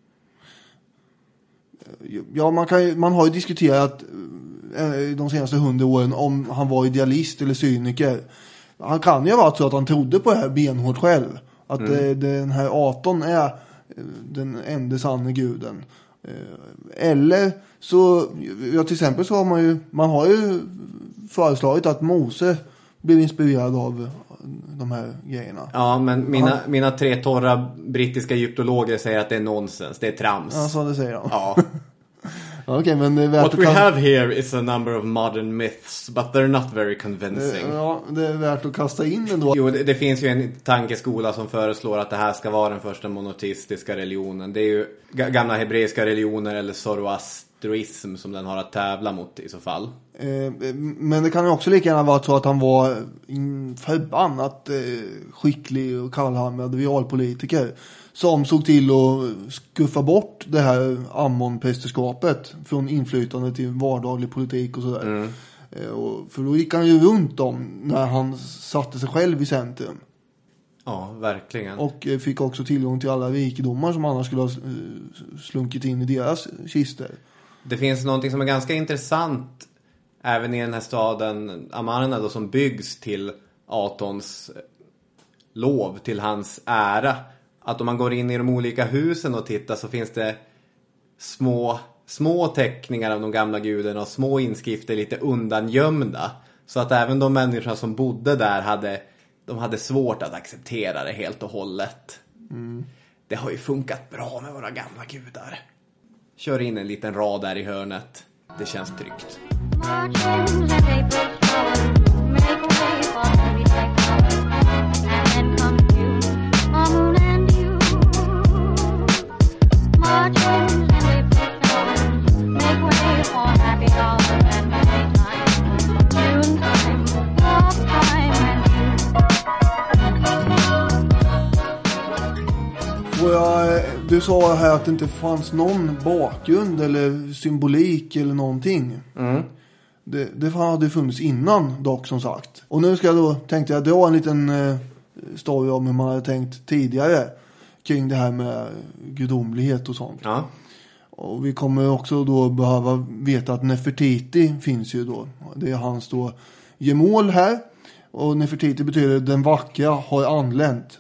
Ja, man, kan, man har ju diskuterat de senaste hundra åren om han var idealist eller cyniker. Han kan ju ha varit så att han trodde på det här benhårt själv. Att mm. det, den här Aton är den enda sanna guden. Eller så, ja, till exempel så har man ju, man har ju föreslagit att Mose blir inspirerad av de här grejerna. Ja, men mina, ja. mina tre torra brittiska egyptologer säger att det är nonsens, det är trams. Ja, så det säger de. Ja. Okej, okay, men det är värt What att we kan... have here is a number of modern myths, but they're not very convincing. Ja, det är värt att kasta in ändå. Jo, det, det finns ju en tankeskola som föreslår att det här ska vara den första monoteistiska religionen. Det är ju gamla hebreiska religioner eller zoroastroism som den har att tävla mot i så fall. Eh, men det kan ju också lika gärna vara så att han var förbannat eh, skicklig och kallhamrad realpolitiker som såg till att skuffa bort det här Ammon-prästerskapet från inflytande till vardaglig politik och sådär. Mm. Eh, och, för då gick han ju runt om när han satte sig själv i centrum. Ja, verkligen. Och eh, fick också tillgång till alla rikedomar som annars skulle ha eh, slunkit in i deras kister. Det finns någonting som är ganska intressant även i den här staden Amarna då, som byggs till Atons lov, till hans ära. Att om man går in i de olika husen och tittar så finns det små, små teckningar av de gamla gudarna och små inskrifter lite undangömda. Så att även de människor som bodde där hade, de hade svårt att acceptera det helt och hållet. Mm. Det har ju funkat bra med våra gamla gudar. Kör in en liten rad där i hörnet. Det känns tryggt. Jag, du sa här att det inte fanns någon bakgrund eller symbolik eller någonting. Mm. Det, det hade funnits innan dock, som sagt. Och nu ska jag då, tänkte jag dra en liten eh, story om hur man hade tänkt tidigare kring det här med gudomlighet och sånt. Ja. Och vi kommer också då behöva veta att Nefertiti finns ju då. Det är hans då gemål här. Och Nefertiti betyder den vackra har anlänt.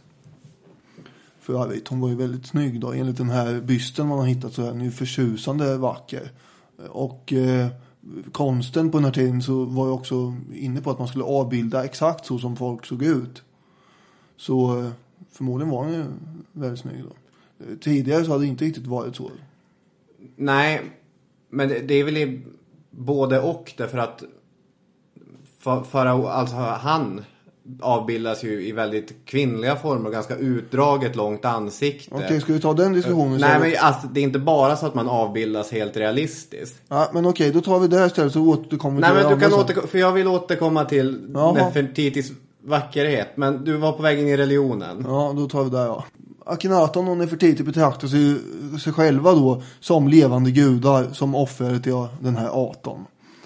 För jag vet, hon var ju väldigt snygg då. Enligt den här bysten man har hittat så är den ju förtjusande vacker. Och eh, konsten på den här tiden så var jag också inne på att man skulle avbilda exakt så som folk såg ut. Så eh, förmodligen var hon ju väldigt snygg då. Tidigare så hade det inte riktigt varit så. Nej, men det, det är väl i både och, därför att för, för alltså han avbildas ju i väldigt kvinnliga former och ganska utdraget långt ansikte. Okej, okay, ska vi ta den diskussionen? Nej, men alltså, det är inte bara så att man avbildas helt realistiskt. Ja, men okej, då tar vi det här istället så återkommer vi Nej, till men du kan återkom- för jag vill återkomma till Nefertitis vackerhet, men du var på väg in i religionen. Ja, då tar vi det, ja. Akhenaton och Nefertiti betraktar sig, sig själva då som levande gudar som offer till den här Aton.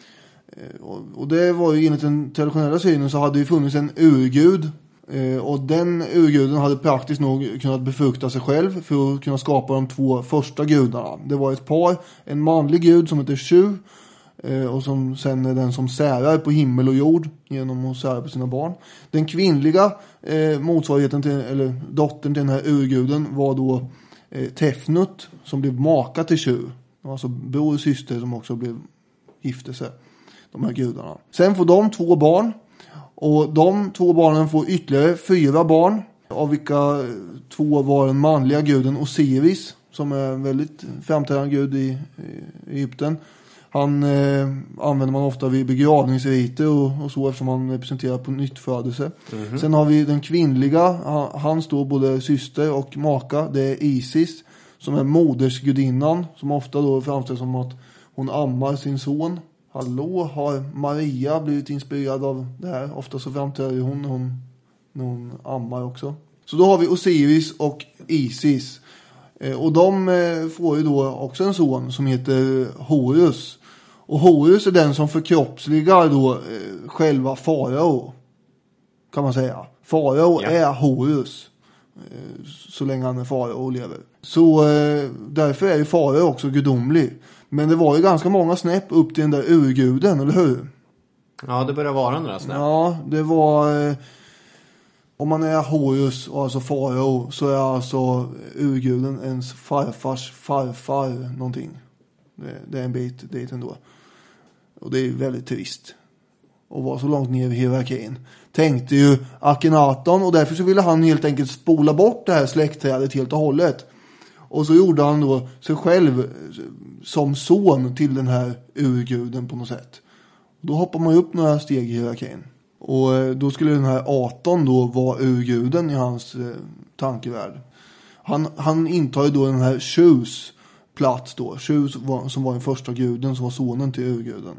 Och, och det var ju enligt den traditionella synen så hade det funnits en urgud. Eh, och den urguden hade praktiskt nog kunnat befrukta sig själv för att kunna skapa de två första gudarna. Det var ett par, en manlig gud som heter Shu. Eh, och som sen är den som särar på himmel och jord genom att sära på sina barn. Den kvinnliga eh, motsvarigheten till, eller dottern till den här urguden var då eh, Tefnut som blev maka till Shu. Alltså bror och syster som också blev gifte sig. De här gudarna. Sen får de två barn. Och de två barnen får ytterligare fyra barn. Av vilka två var den manliga guden Osiris. Som är en väldigt framträdande gud i, i Egypten. Han eh, använder man ofta vid begravningsriter och, och så, eftersom han representerar på nyttfödelse. Mm-hmm. Sen har vi den kvinnliga. Han, han står både syster och maka. Det är Isis. Som är modersgudinnan. Som ofta då framställs som att hon ammar sin son. Hallå, har Maria blivit inspirerad av det här? Ofta så framträder hon när hon, när hon ammar också. Så då har vi Osiris och Isis. Eh, och de eh, får ju då också en son som heter Horus. Och Horus är den som förkroppsligar då eh, själva farao. Kan man säga. Farao ja. är Horus. Eh, så länge han är farao och lever. Så eh, därför är ju farao också gudomlig. Men det var ju ganska många snäpp upp till den där urguden, eller hur? Ja, det börjar vara några snäpp. Ja, det var... Om man är Horus och alltså farao så är alltså urguden ens farfars farfar någonting. Det, det är en bit dit ändå. Och det är väldigt trist. Och var så långt ner i hierarkin. Tänkte ju Akhenaton, och därför så ville han helt enkelt spola bort det här släktträdet helt och hållet. Och så gjorde han då sig själv som son till den här urguden på något sätt. Då hoppar man upp några steg i hierarkin. Och då skulle den här Aton då vara urguden i hans eh, tankevärld. Han, han intar ju då den här Shus plats då. Shus var, som var den första guden som var sonen till urguden.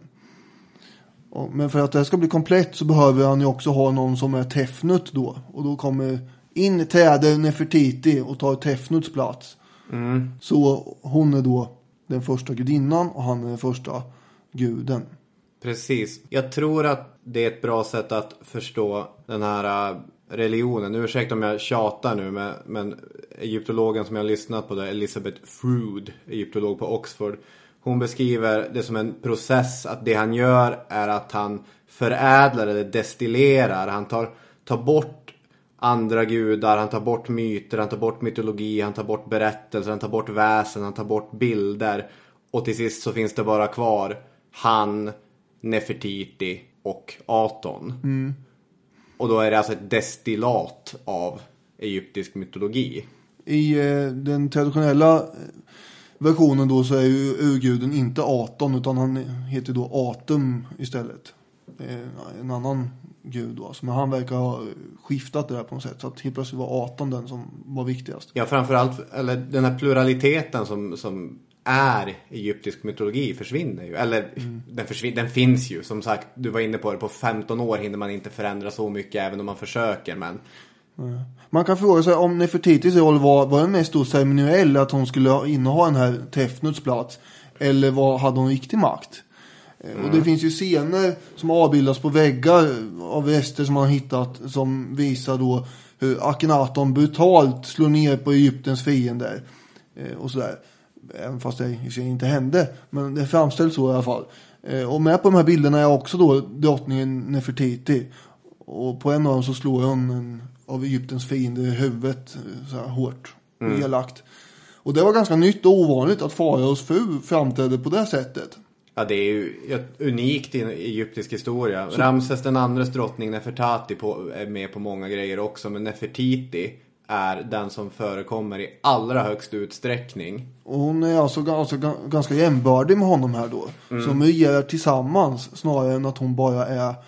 Och, men för att det här ska bli komplett så behöver han ju också ha någon som är Tefnut då. Och då kommer in träder Nefertiti och tar Tefnuts plats. Mm. Så hon är då den första gudinnan och han är den första guden. Precis. Jag tror att det är ett bra sätt att förstå den här religionen. Nu ursäkta om jag tjatar nu, men, men egyptologen som jag har lyssnat på, det, Elizabeth Froude, egyptolog på Oxford, hon beskriver det som en process, att det han gör är att han förädlar eller destillerar. Han tar, tar bort andra gudar, han tar bort myter, han tar bort mytologi, han tar bort berättelser, han tar bort väsen, han tar bort bilder. Och till sist så finns det bara kvar han, Nefertiti och Aton. Mm. Och då är det alltså ett destillat av egyptisk mytologi. I eh, den traditionella versionen då så är ju urguden inte Aton, utan han heter då Atum istället. Eh, en annan gud då. Men han verkar ha skiftat det där på något sätt. Så att helt plötsligt var Aton den som var viktigast. Ja, framförallt, eller den här pluraliteten som, som är egyptisk mytologi försvinner ju. Eller mm. den, försvin- den finns ju. Som sagt, du var inne på det. På femton år hinner man inte förändra så mycket även om man försöker. Men... Mm. Man kan fråga sig om Nefertitis roll var, var den mest ceremoniell, att hon skulle inneha den här Tefnuts plats. Eller vad hade hon riktig makt? Mm. Och det finns ju scener som avbildas på väggar av rester som man har hittat som visar då hur Akhenaton brutalt slår ner på Egyptens fiender och sådär. Även fast det inte hände, men det framställs så i alla fall. Och med på de här bilderna är också då drottningen Nefertiti. Och på en av dem så slår hon en av Egyptens fiender i huvudet så här hårt och mm. elakt. Och det var ganska nytt och ovanligt att faraos fru framträdde på det sättet. Ja, det är ju unikt i egyptisk historia. Så... Ramses den andres drottning Nefertati på, är med på många grejer också. Men Nefertiti är den som förekommer i allra högst utsträckning. Och hon är alltså, alltså ganska jämbördig med honom här då. Mm. Som regerar tillsammans snarare än att hon bara är eh,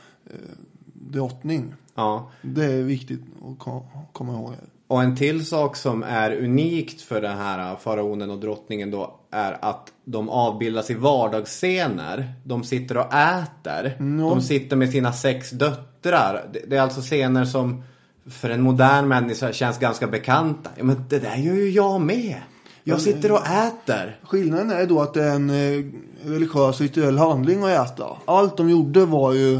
drottning. Ja. Det är viktigt att komma ihåg. Och en till sak som är unikt för den här faraonen och drottningen då är att de avbildas i vardagsscener. De sitter och äter. Mm. De sitter med sina sex döttrar. Det är alltså scener som för en modern människa känns ganska bekanta. Ja, men det där gör ju jag med. Jag sitter och äter. Skillnaden är då att det är en eh, religiös rituell handling att äta. Allt de gjorde var ju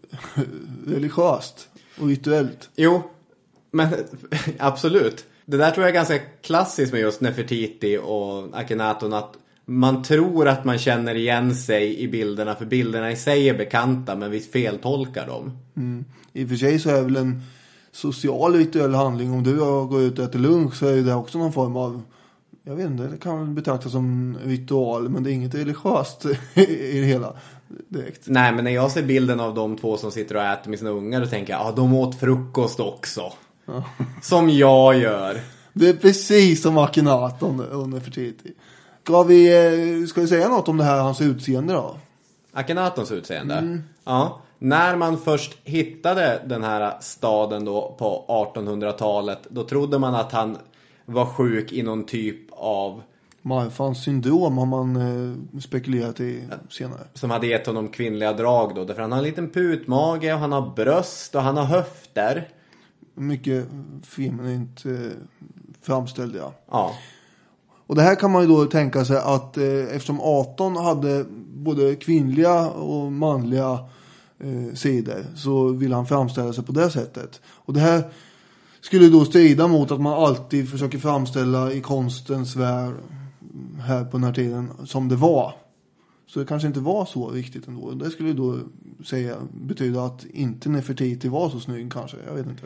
religiöst och rituellt. Jo, men absolut. Det där tror jag är ganska klassiskt med just Nefertiti och Akhenaton, att man tror att man känner igen sig i bilderna, för bilderna i sig är bekanta, men vi feltolkar dem. Mm. I och för sig så är det väl en social rituell handling. Om du och jag går ut och äter lunch så är det också någon form av, jag vet inte, det kan man betrakta som ritual, men det är inget religiöst i det hela direkt. Nej, men när jag ser bilden av de två som sitter och äter med sina ungar, då tänker jag, ja, de åt frukost också. Ja. Som jag gör. Det är precis som Akhenaton och Nefertiti. Ska vi, ska vi säga något om det här, hans utseende då? Akhenatons utseende? Mm. Ja. När man först hittade den här staden då på artonhundratalet, då trodde man att han var sjuk i någon typ av... Marfans syndrom har man eh, spekulerat i senare. Som hade gett honom kvinnliga drag då. Därför han har en liten putmage och han har bröst och han har höfter. Mycket feminint eh, framställd, ja. Ja. Och det här kan man ju då tänka sig att eh, eftersom Aton hade både kvinnliga och manliga eh, sidor, så vill han framställa sig på det sättet. Och det här skulle då strida mot att man alltid försöker framställa i konstens värld här på den här tiden som det var. Så det kanske inte var så riktigt ändå. Det skulle då säga, betyda att inte Nefertiti var så snygg kanske, jag vet inte.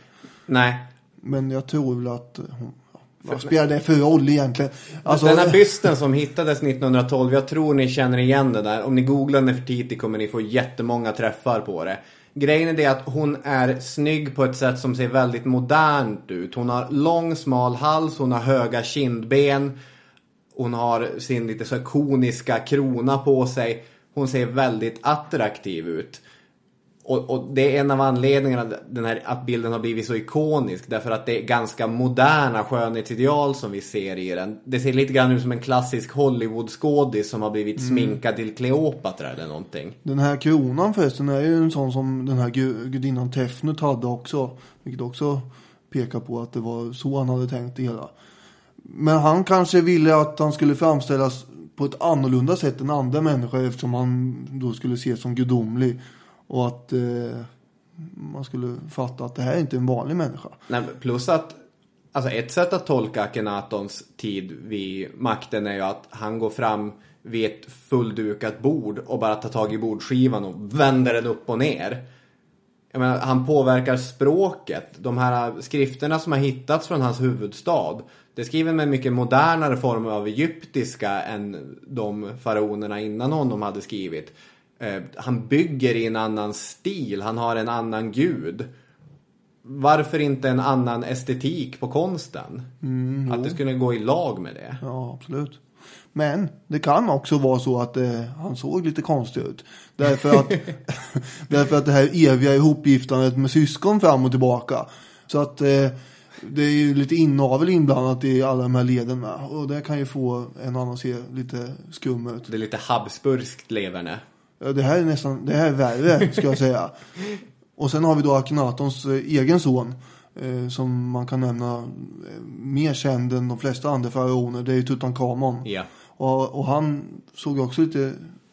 Nej. Men jag tror väl att hon... Vad spelar det för roll egentligen? Alltså, den här bysten som hittades nittonhundratolv, jag tror ni känner igen det där. Om ni googlar Nefertiti kommer ni få jättemånga träffar på det. Grejen är det att hon är snygg på ett sätt som ser väldigt modernt ut. Hon har lång smal hals, hon har höga kindben. Hon har sin lite så koniska krona på sig. Hon ser väldigt attraktiv ut. Och, och det är en av anledningarna den här, att bilden har blivit så ikonisk. Därför att det är ganska moderna skönhetsideal som vi ser i den. Det ser lite grann ut som en klassisk Hollywood-skådis som har blivit mm. sminkad till Kleopatra eller någonting. Den här kronan förresten är ju en sån som den här gudinnan Tefnut hade också. Vilket också pekar på att det var så han hade tänkt det hela. Men han kanske ville att han skulle framställas på ett annorlunda sätt än andra människor eftersom han då skulle ses som gudomlig. Och att eh, man skulle fatta att det här är inte en vanlig människa. Nej, plus att alltså ett sätt att tolka Akhenatons tid vid makten är ju att han går fram vid ett fulldukat bord och bara tar tag i bordskivan och vänder den upp och ner. Jag menar, han påverkar språket. De här skrifterna som har hittats från hans huvudstad, det är skriven med mycket modernare former av egyptiska än de faraonerna innan honom hade skrivit. Eh, han bygger i en annan stil. Han har en annan gud. Varför inte en annan estetik på konsten? Mm, att det skulle gå i lag med det. Ja, absolut. Men det kan också vara så att eh, han såg lite konstig ut. Därför att, därför att det här eviga ihopgiftandet med syskon fram och tillbaka. Så att eh, det är ju lite inavel inblandat i alla de här leden med. Och det kan ju få en annan att se lite skum ut. Det är lite habsburskt leverne. Ja, det här är nästan, det här är värre ska jag säga. Och sen har vi då Akhenatons eh, egen son. Eh, som man kan nämna eh, mer känd än de flesta andra faraoner. Det är ju Tutankhamon. Ja. Och, och han såg också lite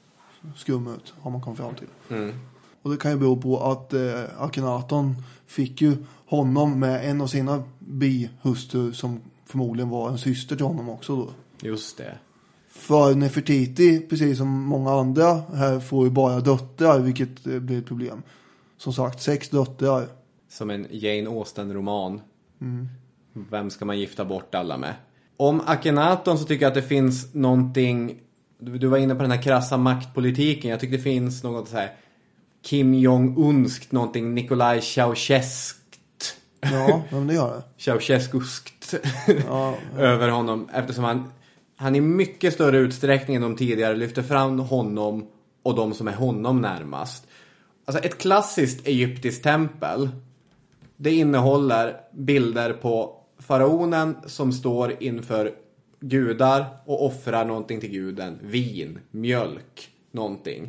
skum ut, har man kommit fram till. Mm. Och det kan ju bero på att eh, Akhenaton fick ju honom med en av sina bihustrur som förmodligen var en syster till honom också då. Just det. För Nefertiti, precis som många andra här, får ju bara döttrar, vilket eh, blir ett problem. Som sagt, sex döttrar. Som en Jane Austen-roman. Mm. Vem ska man gifta bort alla med? Om Akhenaton så tycker jag att det finns någonting... Du, du var inne på den här krassa maktpolitiken. Jag tycker det finns något så här Kim Jong-unskt, någonting Nikolaj Ceauseskt. Ja, men det gör det. Ceauseskuskt ja, ja. över honom. Eftersom han, han i mycket större utsträckning än de tidigare lyfter fram honom och de som är honom närmast. Alltså ett klassiskt egyptiskt tempel, det innehåller bilder på faraonen som står inför gudar och offrar någonting till guden. Vin, mjölk, någonting.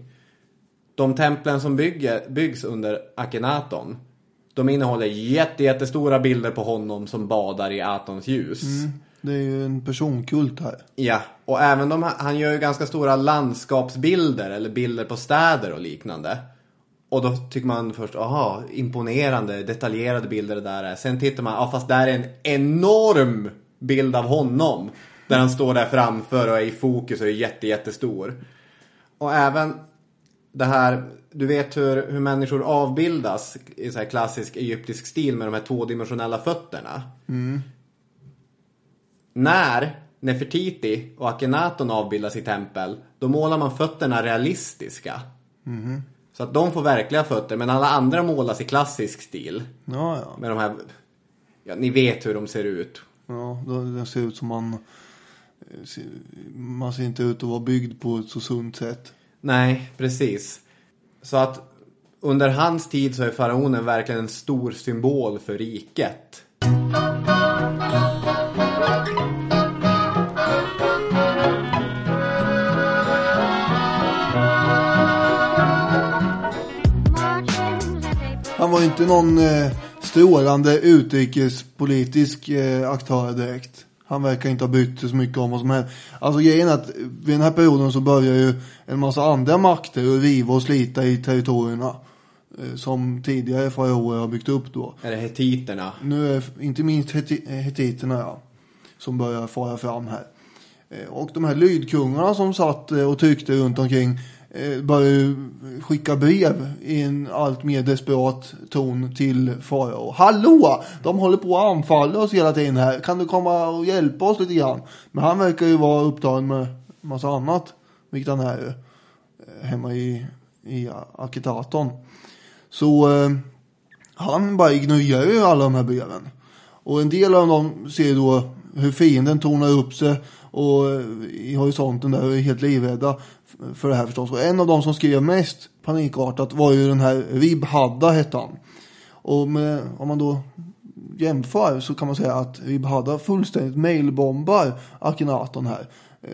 De templen som bygger, byggs under Akhenaton, de innehåller jätte, jättestora bilder på honom som badar i Atons ljus. Mm, det är ju en personkult här. Ja, och även de, han gör ju ganska stora landskapsbilder eller bilder på städer och liknande. Och då tycker man först, aha, imponerande, detaljerade bilder det där är. Sen tittar man, ja fast där är en enorm bild av honom. Där han står där framför och är i fokus och är jätte, jättestor. Och även det här, du vet hur, hur människor avbildas i så här klassisk egyptisk stil med de här tvådimensionella fötterna. Mm. När Nefertiti och Akhenaton avbildas i tempel, då målar man fötterna realistiska. Mhm. Så att de får verkliga fötter. Men alla andra målas i klassisk stil. Ja, ja. Med de här... Ja, ni vet hur de ser ut. Ja, de ser ut som man... Man ser inte ut att vara byggd på ett så sunt sätt. Nej, precis. Så att under hans tid så är faraonen verkligen en stor symbol för riket. Han var ju inte någon eh, strålande utrikespolitisk eh, aktör direkt. Han verkar inte ha bytt så mycket om vad som helst. Alltså grejen är att vid den här perioden så börjar ju en massa andra makter att riva och slita i territorierna. Eh, som tidigare faraoer har byggt upp då. Är det hetiterna? Nu är inte minst heti- hetiterna, ja. Som börjar fara fram här. Eh, och de här lydkungarna som satt eh, och tryckte runt omkring eh, börjar ju skicka brev i en allt mer desperat ton till farao. Hallå! De håller på att anfalla oss hela tiden här. Kan du komma och hjälpa oss lite grann? Men han verkar ju vara upptagen med massa annat. Vilket han är eh, hemma i, i Akitaton. Så eh, han bara ignorerar ju alla de här breven. Och en del av dem ser då hur fienden tornar upp sig och i horisonten där är helt livrädda för det här förstås. Och en av dem som skrev mest panikartat var ju den här Rib Hadda hette han. Och med, om man då jämför så kan man säga att Rib Hadda fullständigt mailbombar Akhenaton här.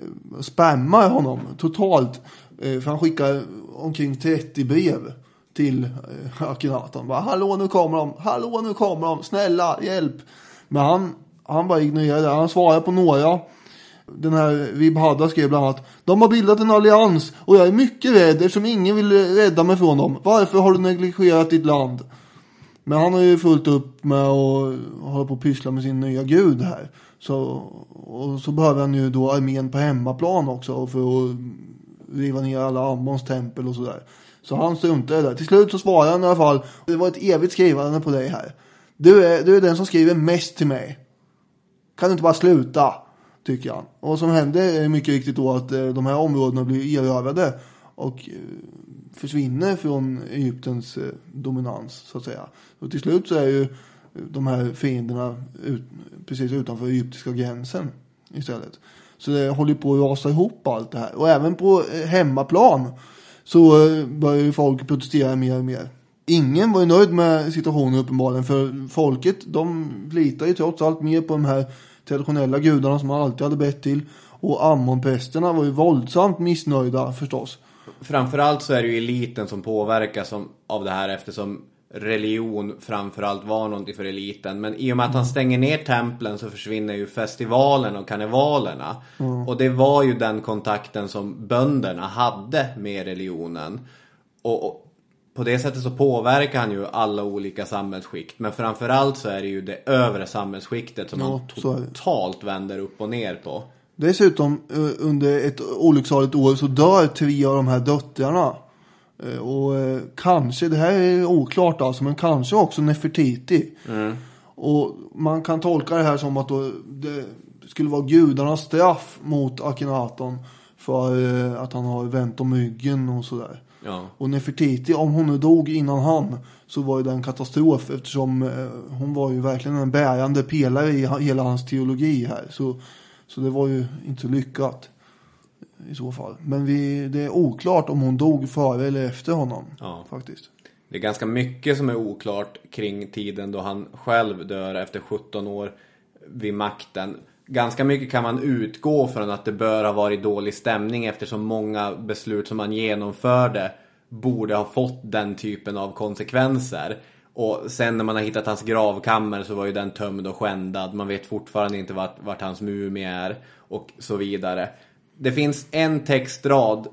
Spammar honom totalt. För han skickar omkring trettio brev till Akhenaton. Bara, hallå nu kommer de, hallå nu kommer de, snälla hjälp. Men han, han bara ignorerar det. Han svarar på några. Den här Rib Hadda skrev bland annat: de har bildat en allians och jag är mycket rädd eftersom ingen vill rädda mig från dem. Varför har du negligerat ditt land? Men han har ju fullt upp med att hålla på och pyssla med sin nya gud här. Så, och så behöver han ju då armén på hemmaplan också för att riva ner alla Ammons tempel och sådär. Så han struntar där. Till slut så svarar han i alla fall: det var ett evigt skrivande på dig här. Du är, du är den som skriver mest till mig. Kan du inte bara sluta? Tycker han. Och vad som hände är mycket riktigt då att eh, de här områdena blir erövrade och eh, försvinner från Egyptens eh, dominans så att säga. Och till slut så är ju de här fienderna ut, precis utanför egyptiska gränsen istället. Så det håller på att rasa ihop allt det här. Och även på eh, hemmaplan så eh, börjar ju folk protestera mer och mer. Ingen var ju nöjd med situationen uppenbarligen, för folket de litar ju trots allt mer på de här traditionella gudarna som man alltid hade bett till. Och Ammonprästerna var ju våldsamt missnöjda förstås. Framförallt så är det ju eliten som påverkas av det här, eftersom religion framförallt var någonting för eliten. Men i och med att han stänger ner templen så försvinner ju festivalen och karnevalerna. Mm. Och det var ju den kontakten som bönderna hade med religionen. Och, och på det sättet så påverkar han ju alla olika samhällsskikt. Men framförallt så är det ju det övre samhällsskiktet som ja, han totalt vänder upp och ner på. Dessutom under ett olycksaligt år så dör tre av de här döttrarna. Och kanske, det här är oklart alltså, men kanske också Nefertiti. Mm. Och man kan tolka det här som att då det skulle vara gudarnas straff mot Akhenaton för att han har vänt om ryggen och sådär. Ja. Och Nefertiti, om hon nu dog innan han, så var ju det en katastrof, eftersom eh, hon var ju verkligen en bärande pelare i hela hans teologi här. Så, så det var ju inte så lyckat i så fall. Men vi, det är oklart om hon dog före eller efter honom, ja. Faktiskt. Det är ganska mycket som är oklart kring tiden då han själv dör efter sjutton år vid makten. Ganska mycket kan man utgå från att det bör ha varit dålig stämning, eftersom många beslut som man genomförde borde ha fått den typen av konsekvenser. Och sen när man har hittat hans gravkammare så var ju den tömd och skändad. Man vet fortfarande inte vart, vart hans mumie är och så vidare. Det finns en textrad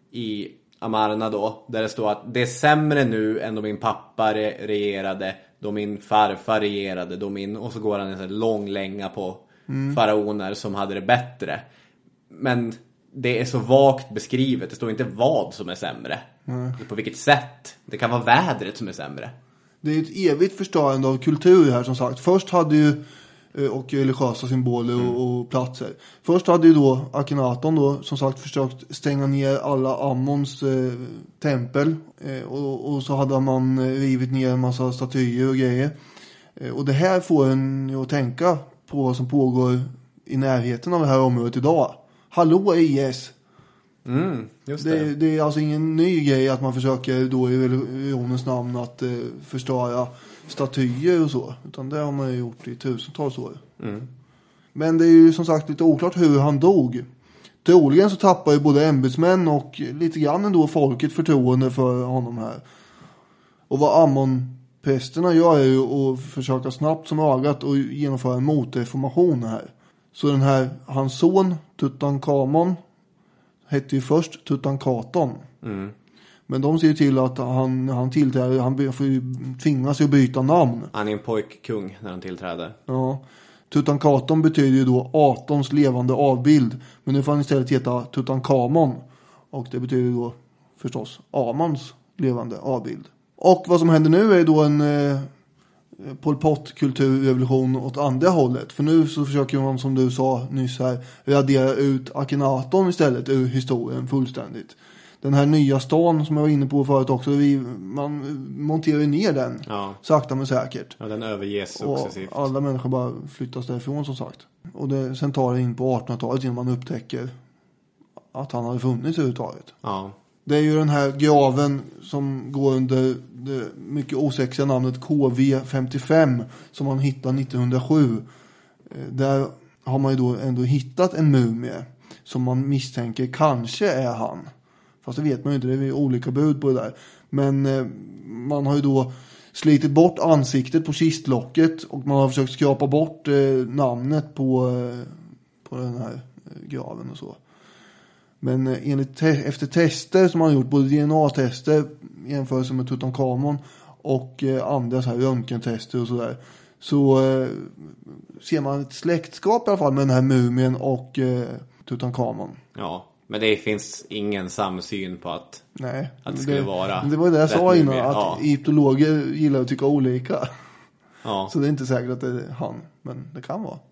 i Amarna då där det står att det är sämre nu än då min pappa regerade, då min farfar regerade, då min... och så går han en sån lång länga på Mm. faraoner som hade det bättre. Men det är så vagt beskrivet. Det står inte vad som är sämre. Mm. På vilket sätt. Det kan vara vädret som är sämre. Det är ett evigt förstörande av kultur här som sagt. Först hade ju och religiösa symboler mm. och, och platser. Först hade ju då Akhenaton då som sagt försökt stänga ner alla Ammons eh, tempel. Eh, och, och så hade man eh, rivit ner en massa statyer och grejer. Eh, och det här får en ju att tänka på vad som pågår i närheten av det här området idag. Hallå I S! Mm, just det. Det, det är alltså ingen ny grej att man försöker då i religionens namn att eh, förstöra statyer och så. Utan det har man ju gjort i tusentals år. Mm. Men det är ju som sagt lite oklart hur han dog. Troligen så tappar ju både ämbetsmän och lite grann ändå folket förtroende för honom här. Och vad Ammon-prästerna gör är ju att försöka snabbt som ögat och genomföra en motreformation här. Så den här, hans son Tutankhamon hette ju först Tutankhaton. Mm. Men de ser ju till att han, han tillträder, han får ju tvingas ju byta namn. Han är en pojkkung när han tillträder. Ja. Tutankhaton betyder ju då Atons levande avbild. Men nu får han istället heta Tutankhamon. Och det betyder då förstås Amons levande avbild. Och vad som händer nu är då en eh, Pol Pot-kulturrevolution åt andra hållet. För nu så försöker man, som du sa nyss här, radera ut Akhenaton istället ur historien fullständigt. Den här nya stan som jag var inne på förut också, vi, man monterar ner den ja. sakta men säkert. Ja, den överges successivt. Och alla människor bara flyttas därifrån som sagt. Och det, sen tar det in på artonhundratalet innan man upptäcker att han hade funnits överhuvudtaget. Ja. Det är ju den här graven som går under det mycket osexiga namnet K V femtiofem som man hittade nittonhundrasju. Där har man ju då ändå hittat en mumie som man misstänker kanske är han. Fast det vet man ju inte, det är olika bud på det där. Men eh, man har ju då slitit bort ansiktet på kistlocket och man har försökt skrapa bort eh, namnet på, eh, på den här eh, graven och så. Men eh, enligt te- efter tester som man har gjort, både D N A-tester i jämförelse med Tutankhamon och eh, andra så här röntgentester och sådär, så eh, ser man ett släktskap i alla fall med den här mumien och eh, Tutankhamon. Ja. Men det finns ingen samsyn på att, Nej, att det skulle det, vara... Det var det jag sa innan, med, att ja. egyptologer gillar att tycka olika. Ja. Så det är inte säkert att det är han, men det kan vara.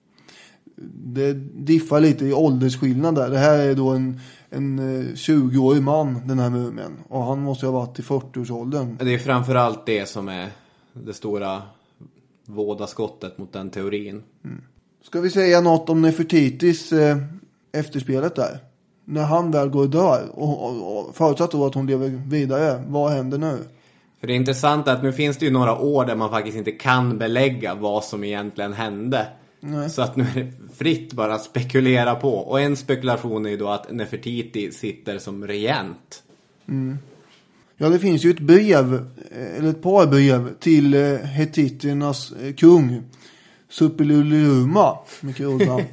Det diffar lite i åldersskillnad där. Det här är då en, en tjugo-årig man, den här mumien. Och han måste ju ha varit i fyrtio-årsåldern. Det är framförallt det som är det stora vådaskottet mot den teorin. Mm. Ska vi säga något om Nefertitis eh, efterspelet där? När han väl går och dör och, och, och förutsatt då att hon lever vidare, vad händer nu? För det är intressant att nu finns det ju några år där man faktiskt inte kan belägga vad som egentligen hände. Nej. Så att nu är det fritt bara att spekulera på. Och en spekulation är ju då att Nefertiti sitter som regent. Mm. Ja, det finns ju ett brev, eller ett par brev till eh, Hettiternas eh, kung Suppiluliuma, mycket roligt namn.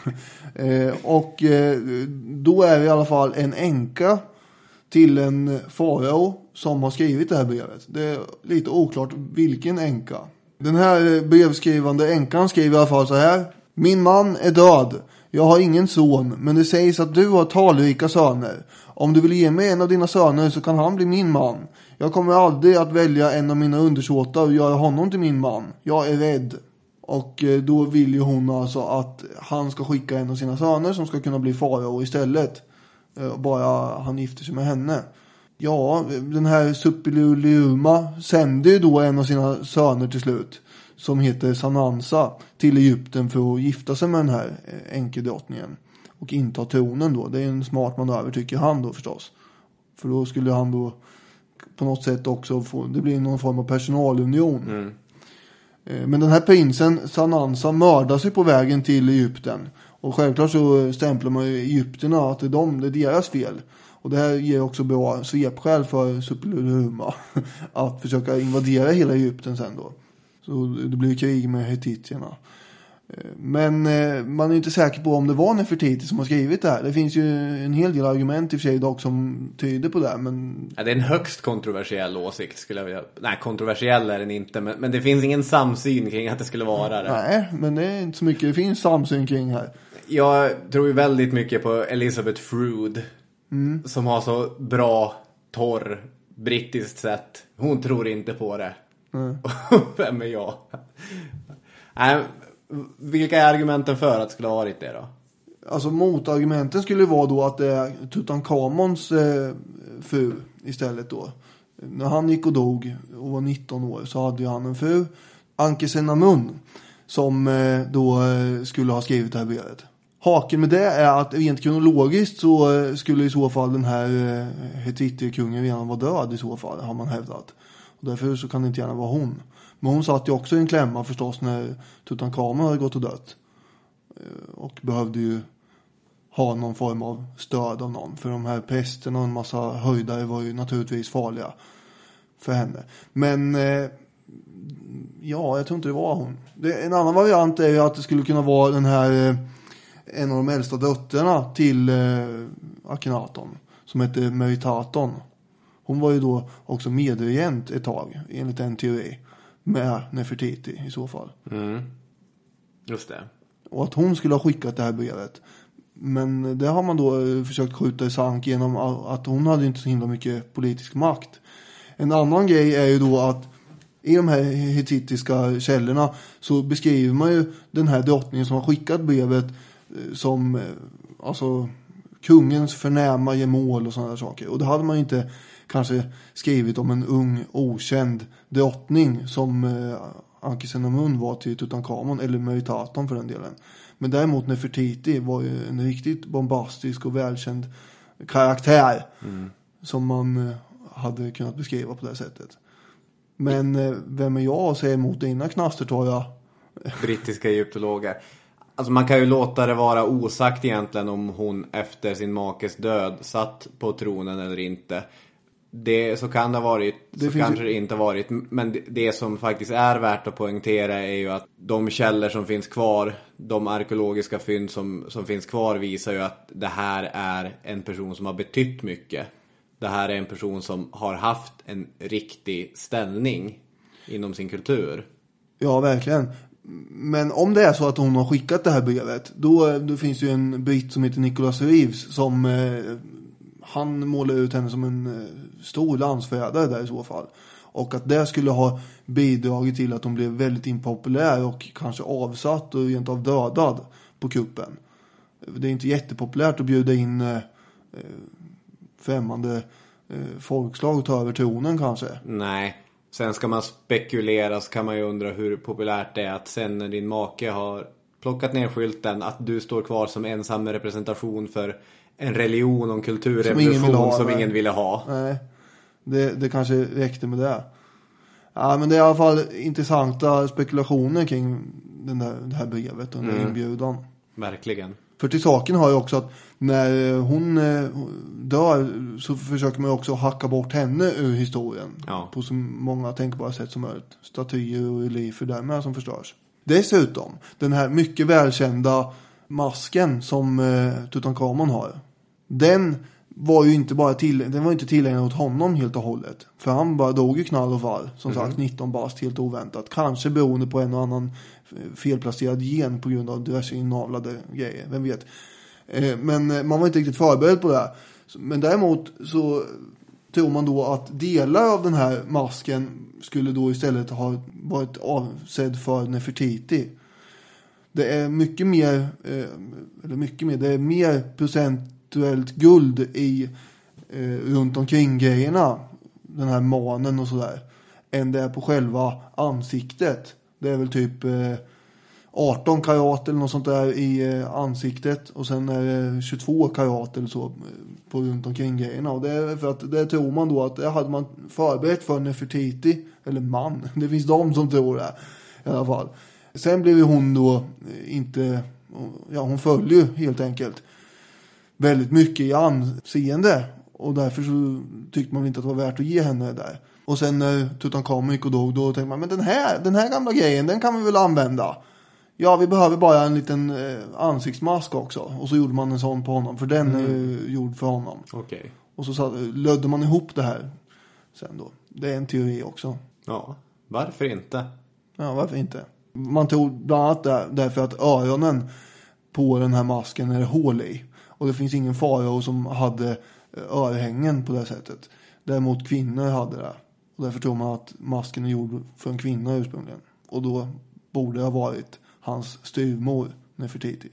eh, och eh, då är det i alla fall en änka till en farao som har skrivit det här brevet. Det är lite oklart vilken änka. Den här brevskrivande änkan skriver i alla fall så här: min man är död. Jag har ingen son, men det sägs att du har talrika söner. Om du vill ge mig en av dina söner så kan han bli min man. Jag kommer aldrig att välja en av mina undersåtar och göra honom till min man. Jag är rädd. Och då vill ju hon alltså att han ska skicka en av sina söner som ska kunna bli farao istället. Bara han gifter sig med henne. Ja, den här Suppiluliuma sände ju då en av sina söner till slut, som heter Sanansa, till Egypten för att gifta sig med den här änkedrottningen och inta tronen då. Det är en smart manöver tycker han då förstås. För då skulle han då på något sätt också få, det blir någon form av personalunion. Mm. Men den här prinsen Sanansa mördar sig på vägen till Egypten. Och självklart så stämplar man ju Egypterna att det är, de, det är deras fel. Och det här ger också bra svepskäl för Suppiluliuma att försöka invadera hela Egypten sen då. Så det blir krig med hettiterna. Men man är inte säker på om det var Nefertiti som har skrivit det här. Det finns ju en hel del argument i och för sig dock som tyder på det. Men... Ja, det är en högst kontroversiell åsikt skulle jag vilja... Nej, kontroversiell är den inte. Men, men det finns ingen samsyn kring att det skulle vara det. Nej, men det är inte så mycket det finns samsyn kring här. Jag tror ju väldigt mycket på Elizabeth Froude. Mm. Som har så bra, torr, brittiskt sätt. Hon tror inte på det. Mm. Vem är jag? Nej, vilka är argumenten för att det skulle ha varit det då? Alltså motargumenten skulle vara då att det är Tutankhamons eh, fru istället då. När han gick och dog och var nitton år så hade ju han en fru, Ankesenamun, som eh, då eh, skulle ha skrivit det här brevet. Haken med det är att rent kronologiskt så eh, skulle i så fall den här eh, Hettiterkungen redan vara död i så fall, har man hävdat. Och därför så kan det inte gärna vara hon. Men hon satt ju också i en klämma förstås när Tutankhamon hade gått och dött. Och behövde ju ha någon form av stöd av någon. För de här prästerna och en massa höjdare var ju naturligtvis farliga för henne. Men ja, jag tror inte det var hon. Det, en annan variant är ju att det skulle kunna vara den här en av de äldsta döttrarna till Akhenaton som heter Meritaton. Hon var ju då också medregent ett tag enligt en teori. Med Nefertiti i så fall. Mm. Just det. Och att hon skulle ha skickat det här brevet. Men det har man då försökt skjuta i sank genom att hon hade inte så himla mycket politisk makt. En annan grej är ju då att i de här hittitiska källorna så beskriver man ju den här drottningen som har skickat brevet som alltså kungens förnäma gemål och sådana saker. Och det hade man inte kanske skrivit om en ung okänd drottning som eh, Ankhesenamun var till Tutankhamon eller Meritaton för den delen. Men däremot Nefertiti var ju en riktigt bombastisk och välkänd karaktär mm. som man eh, hade kunnat beskriva på det sättet. Men eh, vem är jag att säga emot dina knastertorra? Brittiska egyptologer. Alltså man kan ju låta det vara osagt egentligen om hon efter sin makes död satt på tronen eller inte. Det, så kan det ha varit, det så kanske ju... det inte har varit. Men det, det som faktiskt är värt att poängtera är ju att de källor som finns kvar, de arkeologiska fynd som, som finns kvar visar ju att det här är en person som har betytt mycket. Det här är en person som har haft en riktig ställning inom sin kultur. Ja, verkligen. Men om det är så att hon har skickat det här brevet, då, då finns ju en britt som heter Nicholas Reeves som eh, han målar ut henne som en eh, stor landsförrädare där i så fall. Och att det skulle ha bidragit till att hon blev väldigt impopulär och kanske avsatt och rent av dödad på kuppen. Det är inte jättepopulärt att bjuda in eh, främmande eh, folkslag och ta över tronen kanske. Nej. Sen ska man spekulera, så kan man ju undra hur populärt det är att sen när din make har plockat ner skylten att du står kvar som ensam representation för en religion och en kulturrevolution som ingen, ha, som ingen ville ha. Nej, det, det kanske räckte med det. Ja, men det är i alla fall intressanta spekulationer kring den där, det här brevet och den mm. inbjudan. Verkligen. För till saken har ju också att när hon dör så försöker man också hacka bort henne ur historien. Ja. På så många tänkbara sätt som möjligt. Statyer och relifer där med som förstörs. Dessutom, den här mycket välkända masken som Tutankhamon har. Den var ju inte bara till, den var inte tillägnad åt honom helt och hållet. För han bara dog i knall och fall. Som mm. sagt, nitton bast helt oväntat. Kanske beroende på en och annan felplacerad gen på grund av diverse inavlade grejer. Vem vet. Men man var inte riktigt förberedd på det. Men däremot så tror man då att delar av den här masken skulle då istället ha varit avsedd för Nefertiti. Det är mycket mer, eller mycket mer, det är mer procentuellt guld i runt omkring grejerna. Den här manen och sådär. Än det är på själva ansiktet. Det är väl typ arton karat eller något sånt där i ansiktet. Och sen är det tjugotvå karat eller så på runt omkring grejerna. Och det är för att det tror man då att det hade man förberett för Nefertiti. Eller man. Det finns de som tror det i alla fall. Sen blev ju hon då inte, ja hon följer ju helt enkelt väldigt mycket i anseende. Och därför så tyckte man inte att det var värt att ge henne där. Och sen när Tutankhamon gick och dog, då tänkte man, men den här, den här gamla grejen, den kan vi väl använda. Ja, vi behöver bara en liten eh, ansiktsmask också. Och så gjorde man en sån på honom, för den mm. är ju gjord för honom. Okej. Okay. Och så, så lödde man ihop det här sen då. Det är en teori också. Ja, varför inte? Ja, varför inte? Man tog bland annat där, därför att öronen på den här masken är hål i. Och det finns ingen farao som hade örhängen på det sättet. Däremot kvinnor hade det. Och därför tror man att masken är gjord för en kvinna ursprungligen. Och då borde det ha varit hans styvmor Nefertiti.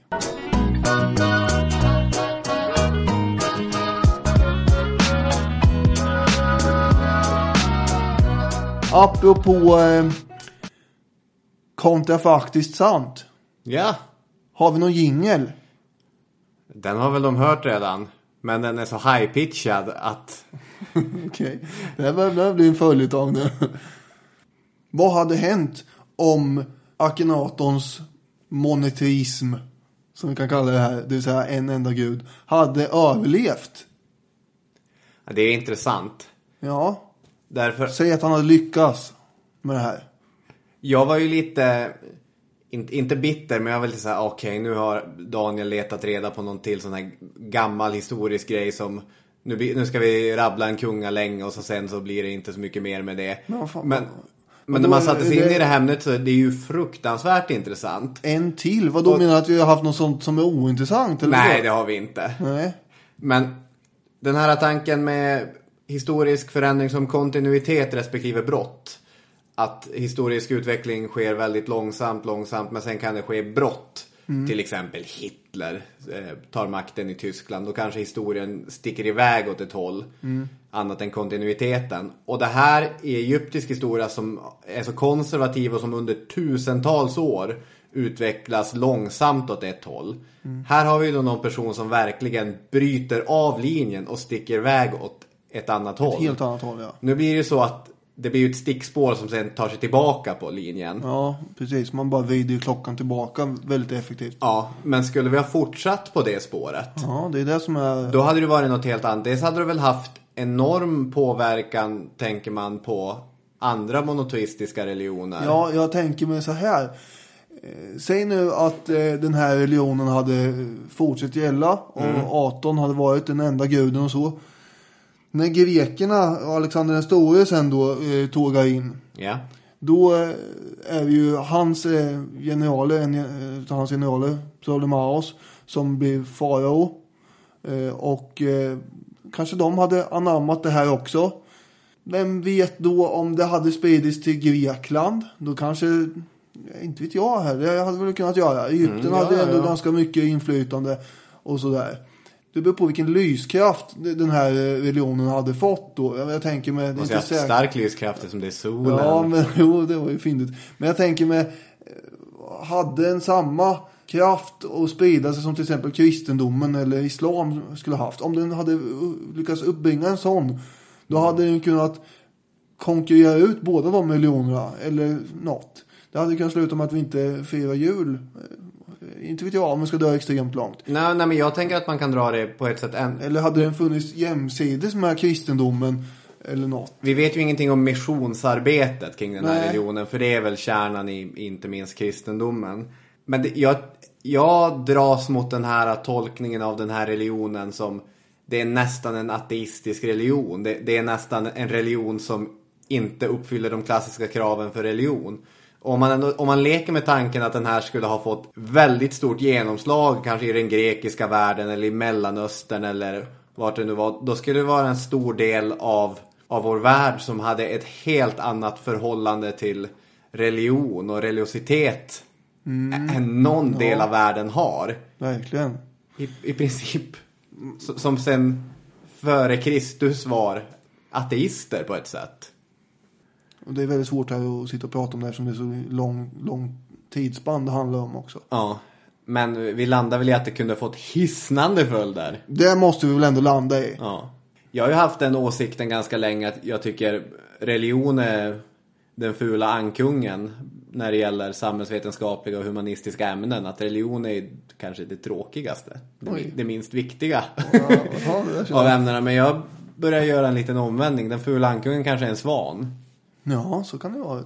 Apropå eh, kontrafaktiskt sant. Ja. Har vi någon jingle? Den har väl de hört redan. Men den är så high-pitchad att... Okej, okay. Det här börjar bli en följetong nu. Vad hade hänt om Akhenatons monoteism, som vi kan kalla det här, det vill säga en enda gud, hade överlevt? Ja, det är intressant. Ja. Därför... Säg att han hade lyckats med det här. Jag var ju lite... Inte, inte bitter, men jag var lite så här: okej, okay, nu har Daniel letat reda på någon till sån här gammal historisk grej som nu, nu ska vi rabbla en kungaläng och så sen så blir det inte så mycket mer med det. Men, fan, men Men när man satte sig in i det här ämnet så är det ju fruktansvärt intressant. En till? Vad då och... menar du att vi har haft något sånt som är ointressant? Eller nej, då? Det har vi inte. Nej. Men den här tanken med historisk förändring som kontinuitet respektive brott. Att historisk utveckling sker väldigt långsamt, långsamt. Men sen kan det ske brott. Mm. Till exempel Hitler eh, tar makten i Tyskland. Då kanske historien sticker iväg åt ett håll. Mm. Annat än kontinuiteten. Och det här är egyptisk historia som är så konservativ och som under tusentals år utvecklas långsamt åt ett håll. Mm. Här har vi då någon person som verkligen bryter av linjen och sticker iväg åt ett annat håll. Ett helt annat håll, ja. Nu blir det så att det blir ett stickspår som sen tar sig tillbaka på linjen. Ja, precis. Man bara vrider klockan tillbaka väldigt effektivt. Ja, men skulle vi ha fortsatt på det spåret? Ja, det är det som är... Då hade det varit något helt annat. Dels hade det väl haft enorm påverkan, tänker man, på andra monoteistiska religioner. Ja, jag tänker mig så här. Säg nu att eh, den här religionen hade fortsatt gälla och mm. Aton hade varit den enda guden och så. När grekerna och Alexander den store sen då eh, tågar in. Ja. Då eh, är det ju hans eh, generaler, en eh, hans generaler, Ptolemaos, som blir farao. Eh, och eh, kanske de hade anammat det här också. Vem vet då om det hade spridits till Grekland? Då kanske, inte vet jag här, det hade väl kunnat göra. Egypten mm, ja, hade ändå ja. ganska mycket inflytande och sådär. Det beror på vilken lyskraft den här religionen hade fått då. Jag tänker med... Det är inte säkert. Stark lyskraft som det är solen. Ja, men jo, det var ju fint. Men jag tänker med... Hade en samma kraft att sprida sig som till exempel kristendomen eller islam skulle haft. Om den hade lyckats uppbringa en sån, då hade den kunnat konkurrera ut båda de miljonerna eller något. Det hade kunnat sluta med att vi inte firar jul. Inte vet jag om man ska dra extremt långt. Nej, nej, men jag tänker att man kan dra det på ett sätt än. Eller hade den funnits jämsides med kristendomen eller något? Vi vet ju ingenting om missionsarbetet kring den nej. här religionen. För det är väl kärnan i inte minst kristendomen. Men det, jag, jag dras mot den här tolkningen av den här religionen som det är nästan en ateistisk religion. Det, det är nästan en religion som inte uppfyller de klassiska kraven för religion. Om man, ändå, om man leker med tanken att den här skulle ha fått väldigt stort genomslag kanske i den grekiska världen eller i Mellanöstern eller vart det nu var, då skulle det vara en stor del av, av vår värld som hade ett helt annat förhållande till religion och religiositet mm. än någon ja. del av världen har. Verkligen. I, i princip som sen före Kristus var ateister på ett sätt. Och det är väldigt svårt här att sitta och prata om det här som det är så lång, lång tidsspann det handlar om också. Ja, men vi landar väl i att det kunde fått hisnande följder. Det måste vi väl ändå landa i. Ja. Jag har ju haft den åsikten ganska länge att jag tycker religion är den fula ankungen när det gäller samhällsvetenskapliga och humanistiska ämnen. Att religion är kanske det tråkigaste. Det, det minst viktiga ja, ja, det av ämnena. Men jag börjar göra en liten omvändning. Den fula ankungen kanske är en svan. Ja, så kan det vara.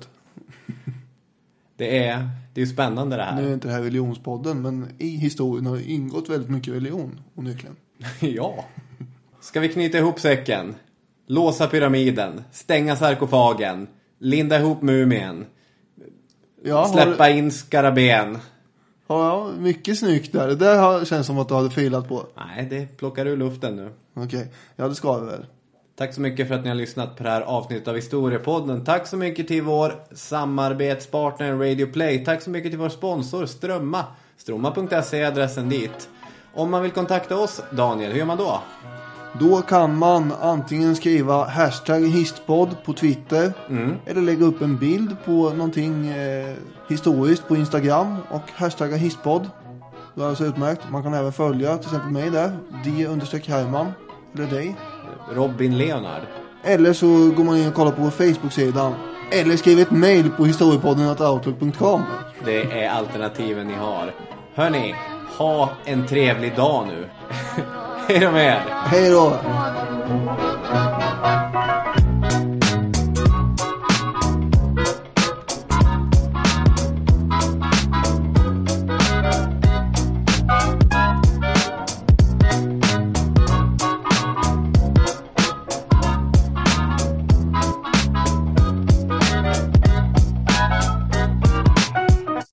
Det är, det är ju spännande det här. Nu är inte det här religionspodden, men i historien har det ingått väldigt mycket religion, onekligen. Ja. Ska vi knyta ihop säcken? Låsa pyramiden, stänga sarkofagen, linda ihop mumien, ja, släppa har... in skaraben. Ja, mycket snyggt där. Det där känns som att du hade filat på. Nej, det plockar ur luften nu. Okej, okay. Ja det ska vi väl. Tack så mycket för att ni har lyssnat på det här avsnittet av Historiepodden. Tack så mycket till vår samarbetspartner Radio Play. Tack så mycket till vår sponsor Strömma. Strömma punkt se är adressen dit. Om man vill kontakta oss, Daniel, hur gör man då? Då kan man antingen skriva hashtag histpodd på Twitter. Mm. Eller lägga upp en bild på någonting eh, historiskt på Instagram och hashtagga histpodd. Det är alltså utmärkt. Man kan även följa till exempel mig där. D understreck Herman. Eller dig. Robin Leonard. Eller så går man in och kollar på vår Facebook-sidan. Eller skriver ett mail på historiepodden at outlook punkt com. Det är alternativen ni har. Hörni, ha en trevlig dag nu. Hej då med er. Hej då.